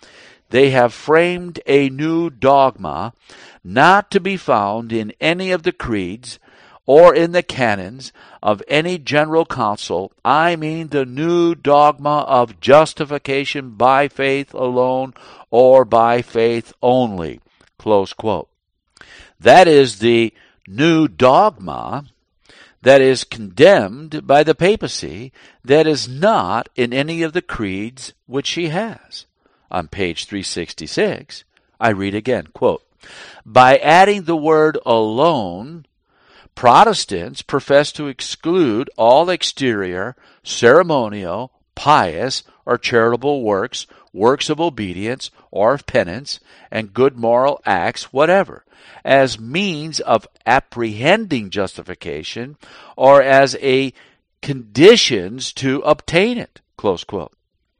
they have framed a new dogma not to be found in any of the creeds or in the canons of any general council. I mean the new dogma of justification by faith alone or by faith only. Close quote. That is the new dogma that is condemned by the papacy, that is not in any of the creeds which she has. On page 366, I read again, quote, by adding the word alone, Protestants profess to exclude all exterior, ceremonial, pious, or charitable works, works of obedience or of penance, and good moral acts whatever, as means of apprehending justification or as a conditions to obtain it. Close quote.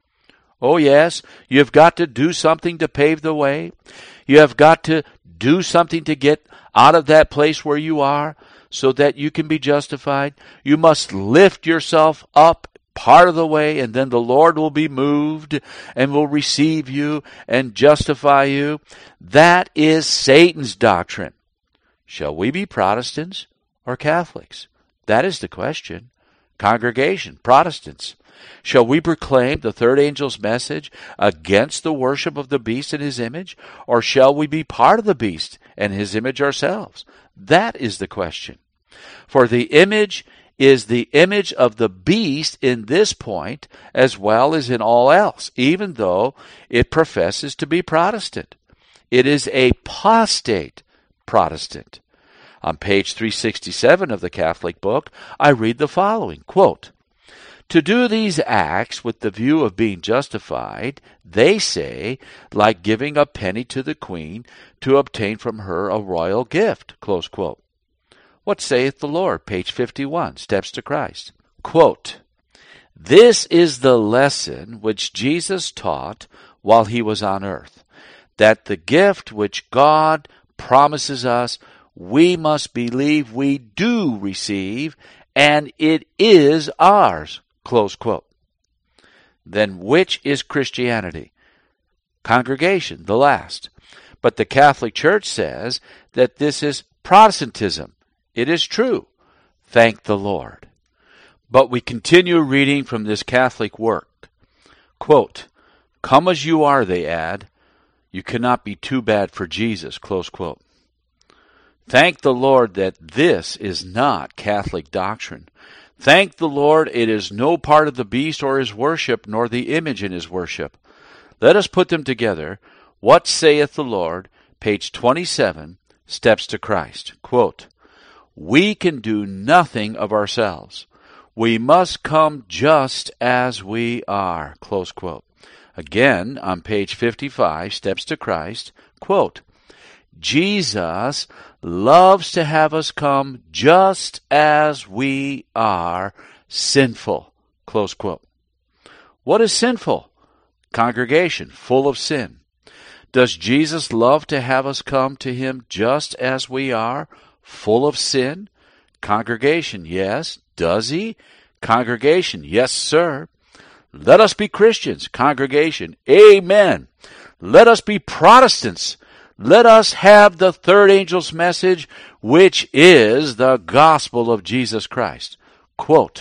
Oh yes, you've got to do something to pave the way. You have got to do something to get out of that place where you are so that you can be justified. You must lift yourself up part of the way, and then the Lord will be moved and will receive you and justify you. That is Satan's doctrine. Shall we be Protestants or Catholics? That is the question. Congregation, Protestants. Shall we proclaim the third angel's message against the worship of the beast and his image, or shall we be part of the beast and his image ourselves? That is the question. For the image is the image of the beast in this point as well as in all else, even though it professes to be Protestant. It is a apostate Protestant. On page 367 of the Catholic book, I read the following, quote, to do these acts with the view of being justified, they say, like giving a penny to the queen to obtain from her a royal gift. Close quote. What saith the Lord? Page 51, Steps to Christ. Quote, this is the lesson which Jesus taught while he was on earth, that the gift which God promises us, we must believe we do receive, and it is ours. Close quote. Then which is Christianity? Congregation, the last. But the Catholic Church says that this is Protestantism. It is true. Thank the Lord. But we continue reading from this Catholic work. Quote, come as you are, they add. You cannot be too bad for Jesus. Close quote. Thank the Lord that this is not Catholic doctrine. Thank the Lord it is no part of the beast or his worship, nor the image in his worship. Let us put them together. What saith the Lord? Page 27, Steps to Christ. Quote, we can do nothing of ourselves. We must come just as we are. Close quote. Again, on page 55, Steps to Christ, quote, Jesus loves to have us come just as we are, sinful. Close quote. What is sinful? Congregation, full of sin. Does Jesus love to have us come to him just as we are, full of sin? Congregation, yes. Does he? Congregation, yes, sir. Let us be Christians. Congregation, amen. Let us be Protestants. Let us have the third angel's message, which is the gospel of Jesus Christ. Quote,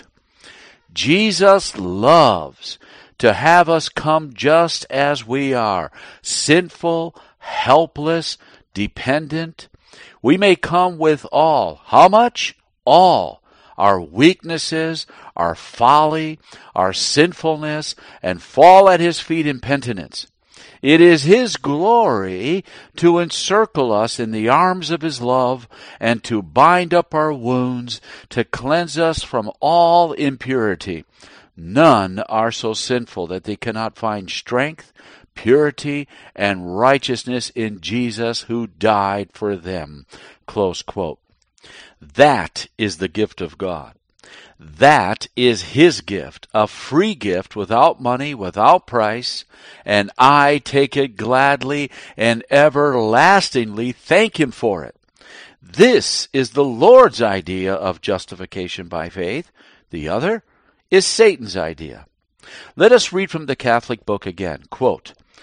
Jesus loves to have us come just as we are, sinful, helpless, dependent. We may come with all. How much? All. Our weaknesses, our folly, our sinfulness, and fall at his feet in penitence. It is his glory to encircle us in the arms of his love and to bind up our wounds, to cleanse us from all impurity. None are so sinful that they cannot find strength, purity, and righteousness in Jesus who died for them. Close quote. That is the gift of God. That is his gift, a free gift without money, without price, and I take it gladly and everlastingly thank him for it. This is the Lord's idea of justification by faith. The other is Satan's idea. Let us read from the Catholic book again. Quote,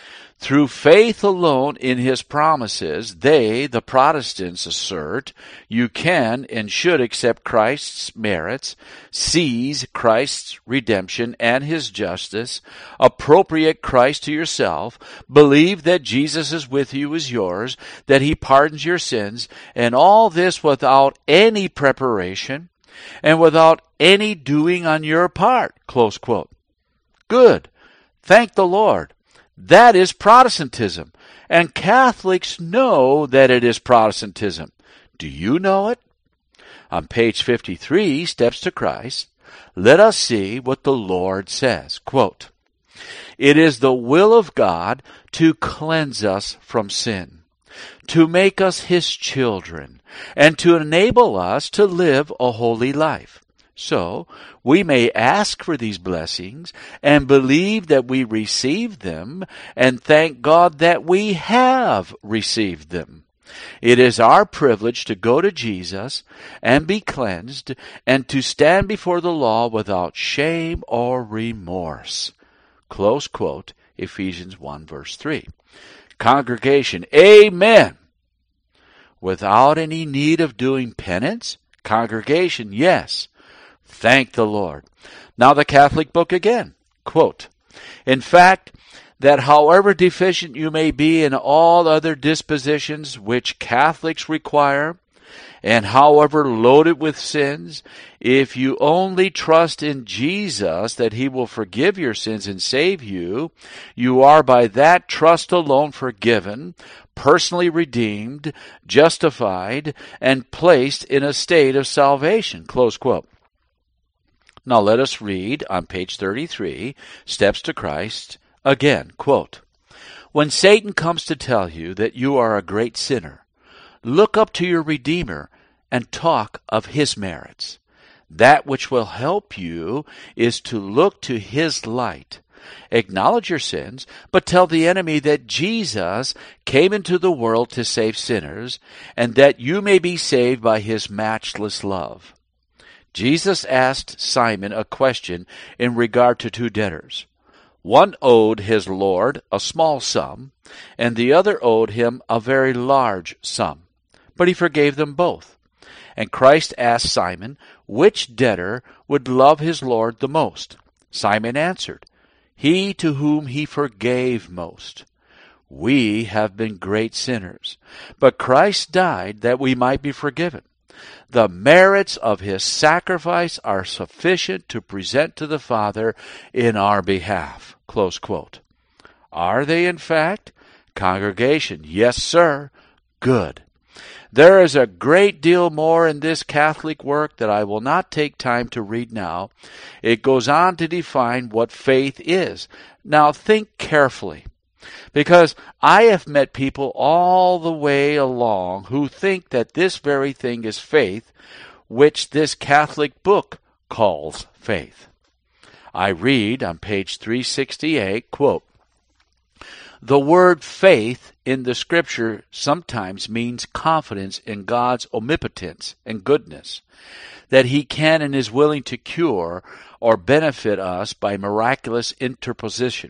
Through faith alone in his promises, they, the Protestants, assert you can and should accept Christ's merits, seize Christ's redemption and his justice, appropriate Christ to yourself, believe that Jesus is with you as yours, that he pardons your sins, and all this without any preparation and without any doing on your part. Close quote. Good. Thank the Lord. That is Protestantism, and Catholics know that it is Protestantism. Do you know it? On page 53, Steps to Christ, let us see what the Lord says. Quote, "It is the will of God to cleanse us from sin, to make us his children, and to enable us to live a holy life. So, we may ask for these blessings and believe that we receive them and thank God that we have received them. It is our privilege to go to Jesus and be cleansed and to stand before the law without shame or remorse." Close quote, Ephesians 1 verse 3. Congregation, amen. Without any need of doing penance? Congregation, yes. Thank the Lord. Now the Catholic book again. Quote, "In fact, that however deficient you may be in all other dispositions which Catholics require, and however loaded with sins, if you only trust in Jesus that he will forgive your sins and save you, you are by that trust alone forgiven, personally redeemed, justified, and placed in a state of salvation." Close quote. Now let us read on page 33, Steps to Christ, again, quote, "When Satan comes to tell you that you are a great sinner, look up to your Redeemer and talk of his merits. That which will help you is to look to his light. Acknowledge your sins, but tell the enemy that Jesus came into the world to save sinners, and that you may be saved by his matchless love. Jesus asked Simon a question in regard to two debtors. One owed his Lord a small sum, and the other owed him a very large sum. But he forgave them both. And Christ asked Simon which debtor would love his Lord the most. Simon answered, "He to whom he forgave most." We have been great sinners, but Christ died that we might be forgiven. The merits of his sacrifice are sufficient to present to the Father in our behalf. Close quote. Are they, in fact? Congregation, yes, sir. Good. There is a great deal more in this Catholic work that I will not take time to read now. It goes on to define what faith is. Now think carefully, because I have met people all the way along who think that this very thing is faith, which this Catholic book calls faith. I read on page 368, quote, "The word faith in the Scripture sometimes means confidence in God's omnipotence and goodness, that he can and is willing to cure or benefit us by miraculous interposition.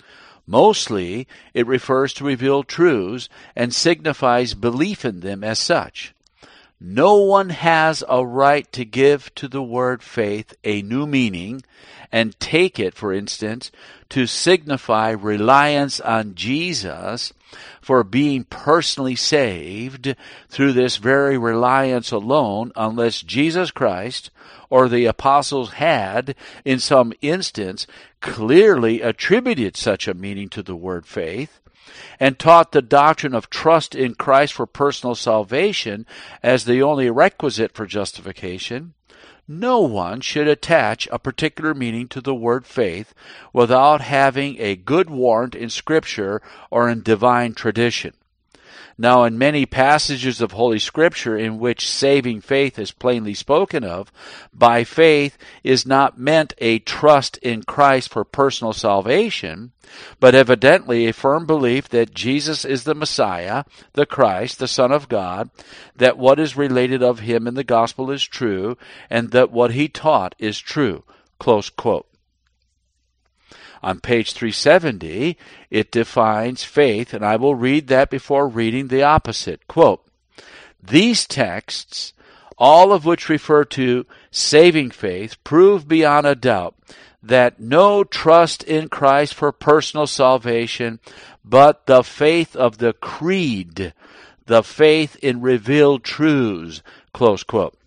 Mostly, it refers to revealed truths and signifies belief in them as such. No one has a right to give to the word faith a new meaning and take it, for instance, to signify reliance on Jesus for being personally saved through this very reliance alone, unless Jesus Christ or the apostles had, in some instance, clearly attributed such a meaning to the word faith, and taught the doctrine of trust in Christ for personal salvation as the only requisite for justification. No one should attach a particular meaning to the word faith without having a good warrant in Scripture or in divine tradition. Now, in many passages of Holy Scripture in which saving faith is plainly spoken of, by faith is not meant a trust in Christ for personal salvation, but evidently a firm belief that Jesus is the Messiah, the Christ, the Son of God, that what is related of him in the gospel is true, and that what he taught is true. Close quote. On page 370, it defines faith, and I will read that before reading the opposite. Quote, "These texts, all of which refer to saving faith, prove beyond a doubt that no trust in Christ for personal salvation, but the faith of the creed, the faith in revealed truths." Close quote.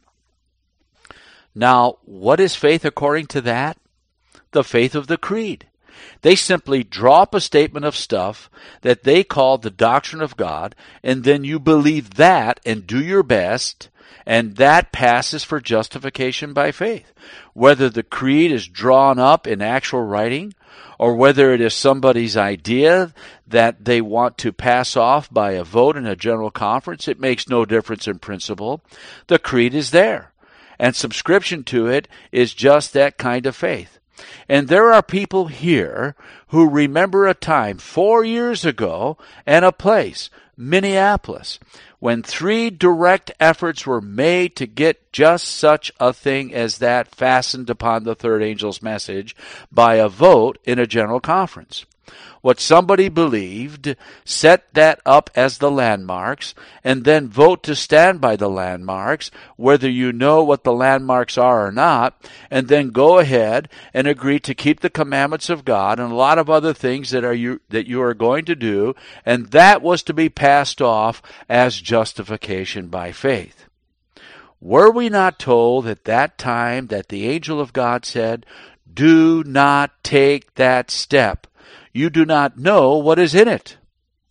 Now, what is faith according to that? The faith of the creed. They simply draw up a statement of stuff that they call the doctrine of God, and then you believe that and do your best, and that passes for justification by faith. Whether the creed is drawn up in actual writing, or whether it is somebody's idea that they want to pass off by a vote in a general conference, it makes no difference in principle. The creed is there, and subscription to it is just that kind of faith. And there are people here who remember a time 4 years ago and a place, Minneapolis, when 3 direct efforts were made to get just such a thing as that fastened upon the third angel's message by a vote in a general conference. What somebody believed, set that up as the landmarks, and then vote to stand by the landmarks, whether you know what the landmarks are or not, and then go ahead and agree to keep the commandments of God and a lot of other things that you are going to do, and that was to be passed off as justification by faith. Were we not told at that time that the angel of God said, "Do not take that step. You do not know what is in it"?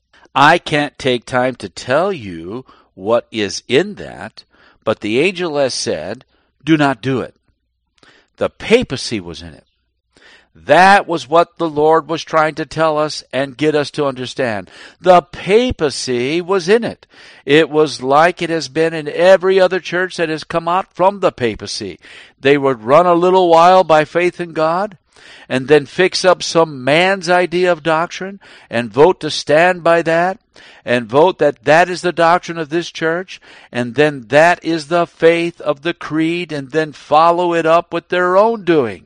I can't take time to tell you what is in that, but the angel has said, do not do it. The papacy was in it. That was what the Lord was trying to tell us and get us to understand. The papacy was in it. It was like it has been in every other church that has come out from the papacy. They would run a little while by faith in God, and then fix up some man's idea of doctrine and vote to stand by that and vote that that is the doctrine of this church, and then that is the faith of the creed, and then follow it up with their own doing.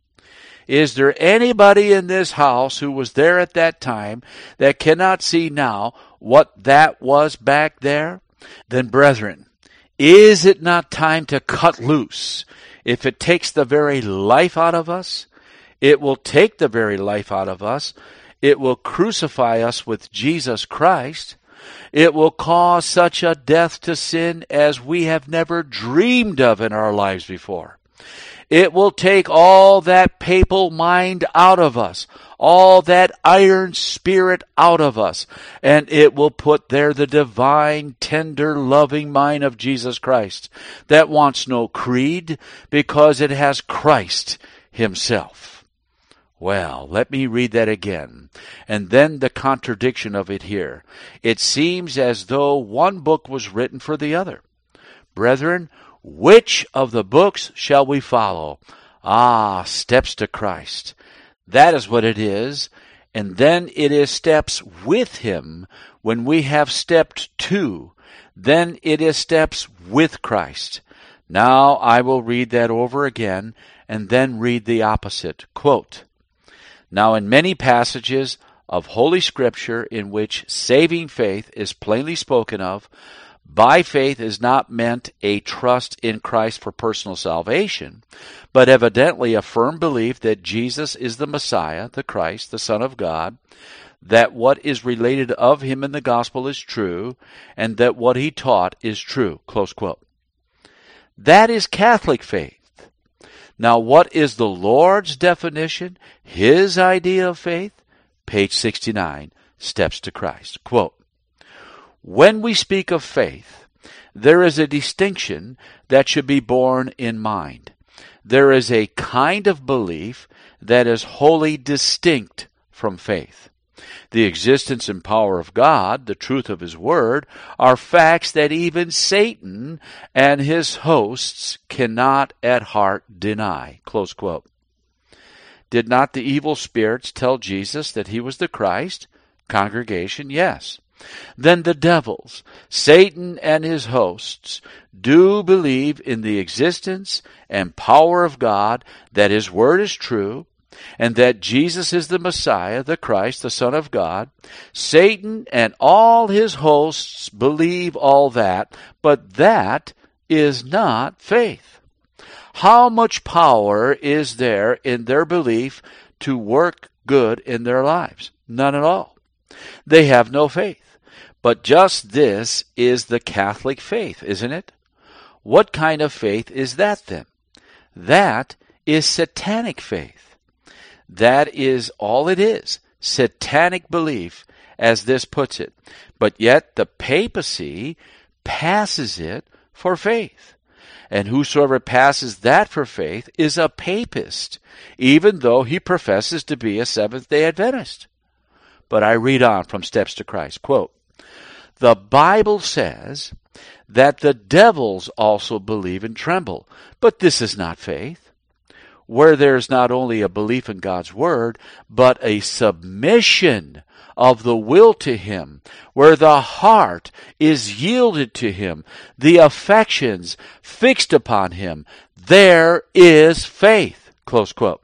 Is there anybody in this house who was there at that time that cannot see now what that was back there? Then, brethren, is it not time to cut loose? If it takes the very life out of us, it will take the very life out of us. It will crucify us with Jesus Christ. It will cause such a death to sin as we have never dreamed of in our lives before. It will take all that papal mind out of us, all that iron spirit out of us, and it will put there the divine, tender, loving mind of Jesus Christ that wants no creed because it has Christ Himself. Well, let me read that again, and then the contradiction of it here. It seems as though one book was written for the other. Brethren, which of the books shall we follow? Steps to Christ. That is what it is. And then it is steps with Him. When we have stepped to, then it is steps with Christ. Now I will read that over again and then read the opposite. Quote, "Now in many passages of Holy Scripture in which saving faith is plainly spoken of, by faith is not meant a trust in Christ for personal salvation, but evidently a firm belief that Jesus is the Messiah, the Christ, the Son of God, that what is related of Him in the gospel is true, and that what He taught is true." Close quote. That is Catholic faith. Now what is the Lord's definition, His idea of faith? Page 69, Steps to Christ. Quote, "When we speak of faith, there is a distinction that should be borne in mind. There is a kind of belief that is wholly distinct from faith. The existence and power of God, the truth of His Word, are facts that even Satan and his hosts cannot at heart deny." Close quote. Did not the evil spirits tell Jesus that He was the Christ? Congregation, yes. Then the devils, Satan and his hosts, do believe in the existence and power of God, that His Word is true, and that Jesus is the Messiah, the Christ, the Son of God. Satan and all his hosts believe all that, but that is not faith. How much power is there in their belief to work good in their lives? None at all. They have no faith. But just this is the Catholic faith, isn't it? What kind of faith is that then? That is satanic faith. That is all it is, satanic belief, as this puts it. But yet the papacy passes it for faith. And whosoever passes that for faith is a papist, even though he professes to be a Seventh-day Adventist. But I read on from Steps to Christ, quote, "The Bible says that the devils also believe and tremble, but this is not faith. Where there is not only a belief in God's Word, but a submission of the will to Him, where the heart is yielded to Him, the affections fixed upon Him, there is faith." Close quote.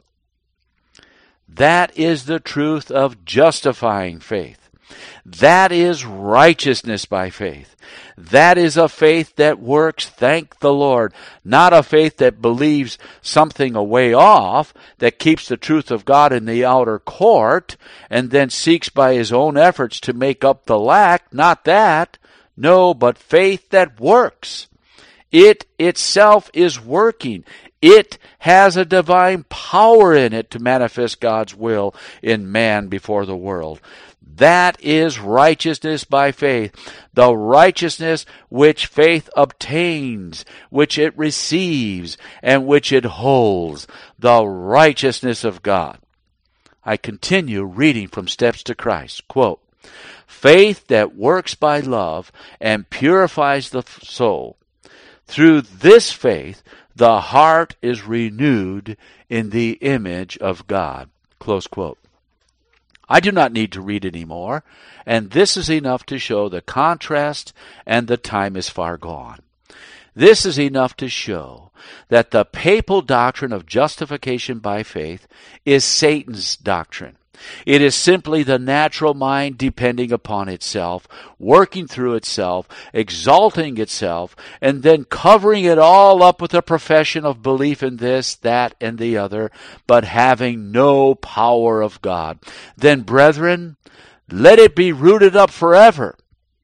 That is the truth of justifying faith. That is righteousness by faith. That is a faith that works, thank the Lord, not a faith that believes something a way off, that keeps the truth of God in the outer court, and then seeks by his own efforts to make up the lack. Not that. No, but faith that works. It itself is working. It has a divine power in it to manifest God's will in man before the world. That is righteousness by faith, the righteousness which faith obtains, which it receives, and which it holds, the righteousness of God. I continue reading from Steps to Christ. Quote, "Faith that works by love and purifies the soul. Through this faith, the heart is renewed in the image of God." Close quote. I do not need to read any more, and this is enough to show the contrast, and the time is far gone. This is enough to show that the papal doctrine of justification by faith is Satan's doctrine. It is simply the natural mind depending upon itself, working through itself, exalting itself, and then covering it all up with a profession of belief in this, that, and the other, but having no power of God. Then, brethren, let it be rooted up forever.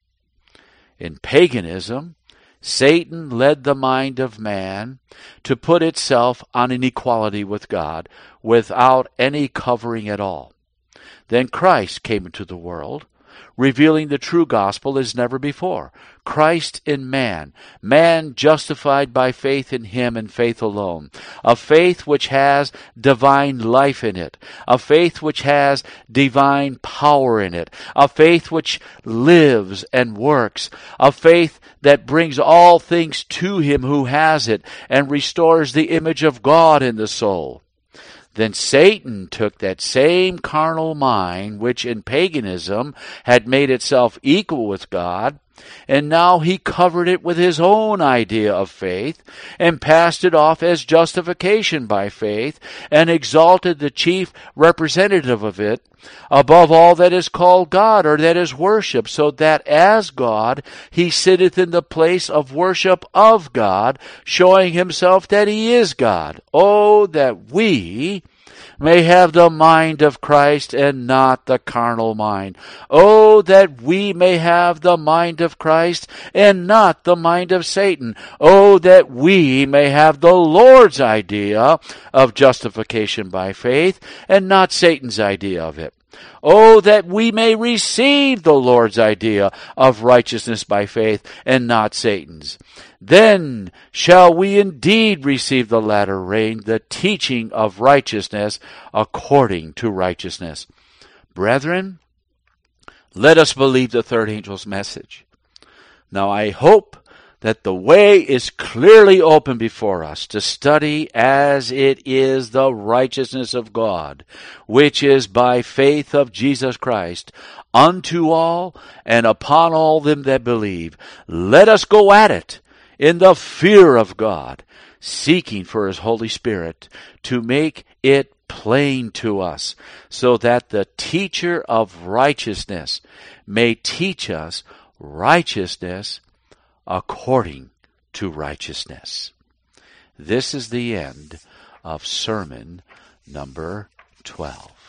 In paganism, Satan led the mind of man to put itself on an equality with God without any covering at all. Then Christ came into the world, revealing the true gospel as never before. Christ in man, man justified by faith in Him and faith alone. A faith which has divine life in it. A faith which has divine power in it. A faith which lives and works. A faith that brings all things to Him who has it and restores the image of God in the soul. Then Satan took that same carnal mind, which in paganism had made itself equal with God, and now he covered it with his own idea of faith, and passed it off as justification by faith, and exalted the chief representative of it above all that is called God or that is worship, so that as God he sitteth in the place of worship of God, showing himself that he is God. Oh, that we may have the mind of Christ and not the carnal mind. Oh, that we may have the mind of Christ and not the mind of Satan. Oh, that we may have the Lord's idea of justification by faith and not Satan's idea of it. Oh, that we may receive the Lord's idea of righteousness by faith and not Satan's. Then shall we indeed receive the latter rain, the teaching of righteousness according to righteousness. Brethren, let us believe the third angel's message. Now I hope that the way is clearly open before us to study as it is the righteousness of God, which is by faith of Jesus Christ, unto all and upon all them that believe. Let us go at it in the fear of God, seeking for His Holy Spirit to make it plain to us, so that the teacher of righteousness may teach us righteousness according to righteousness. This is the end of sermon number 12.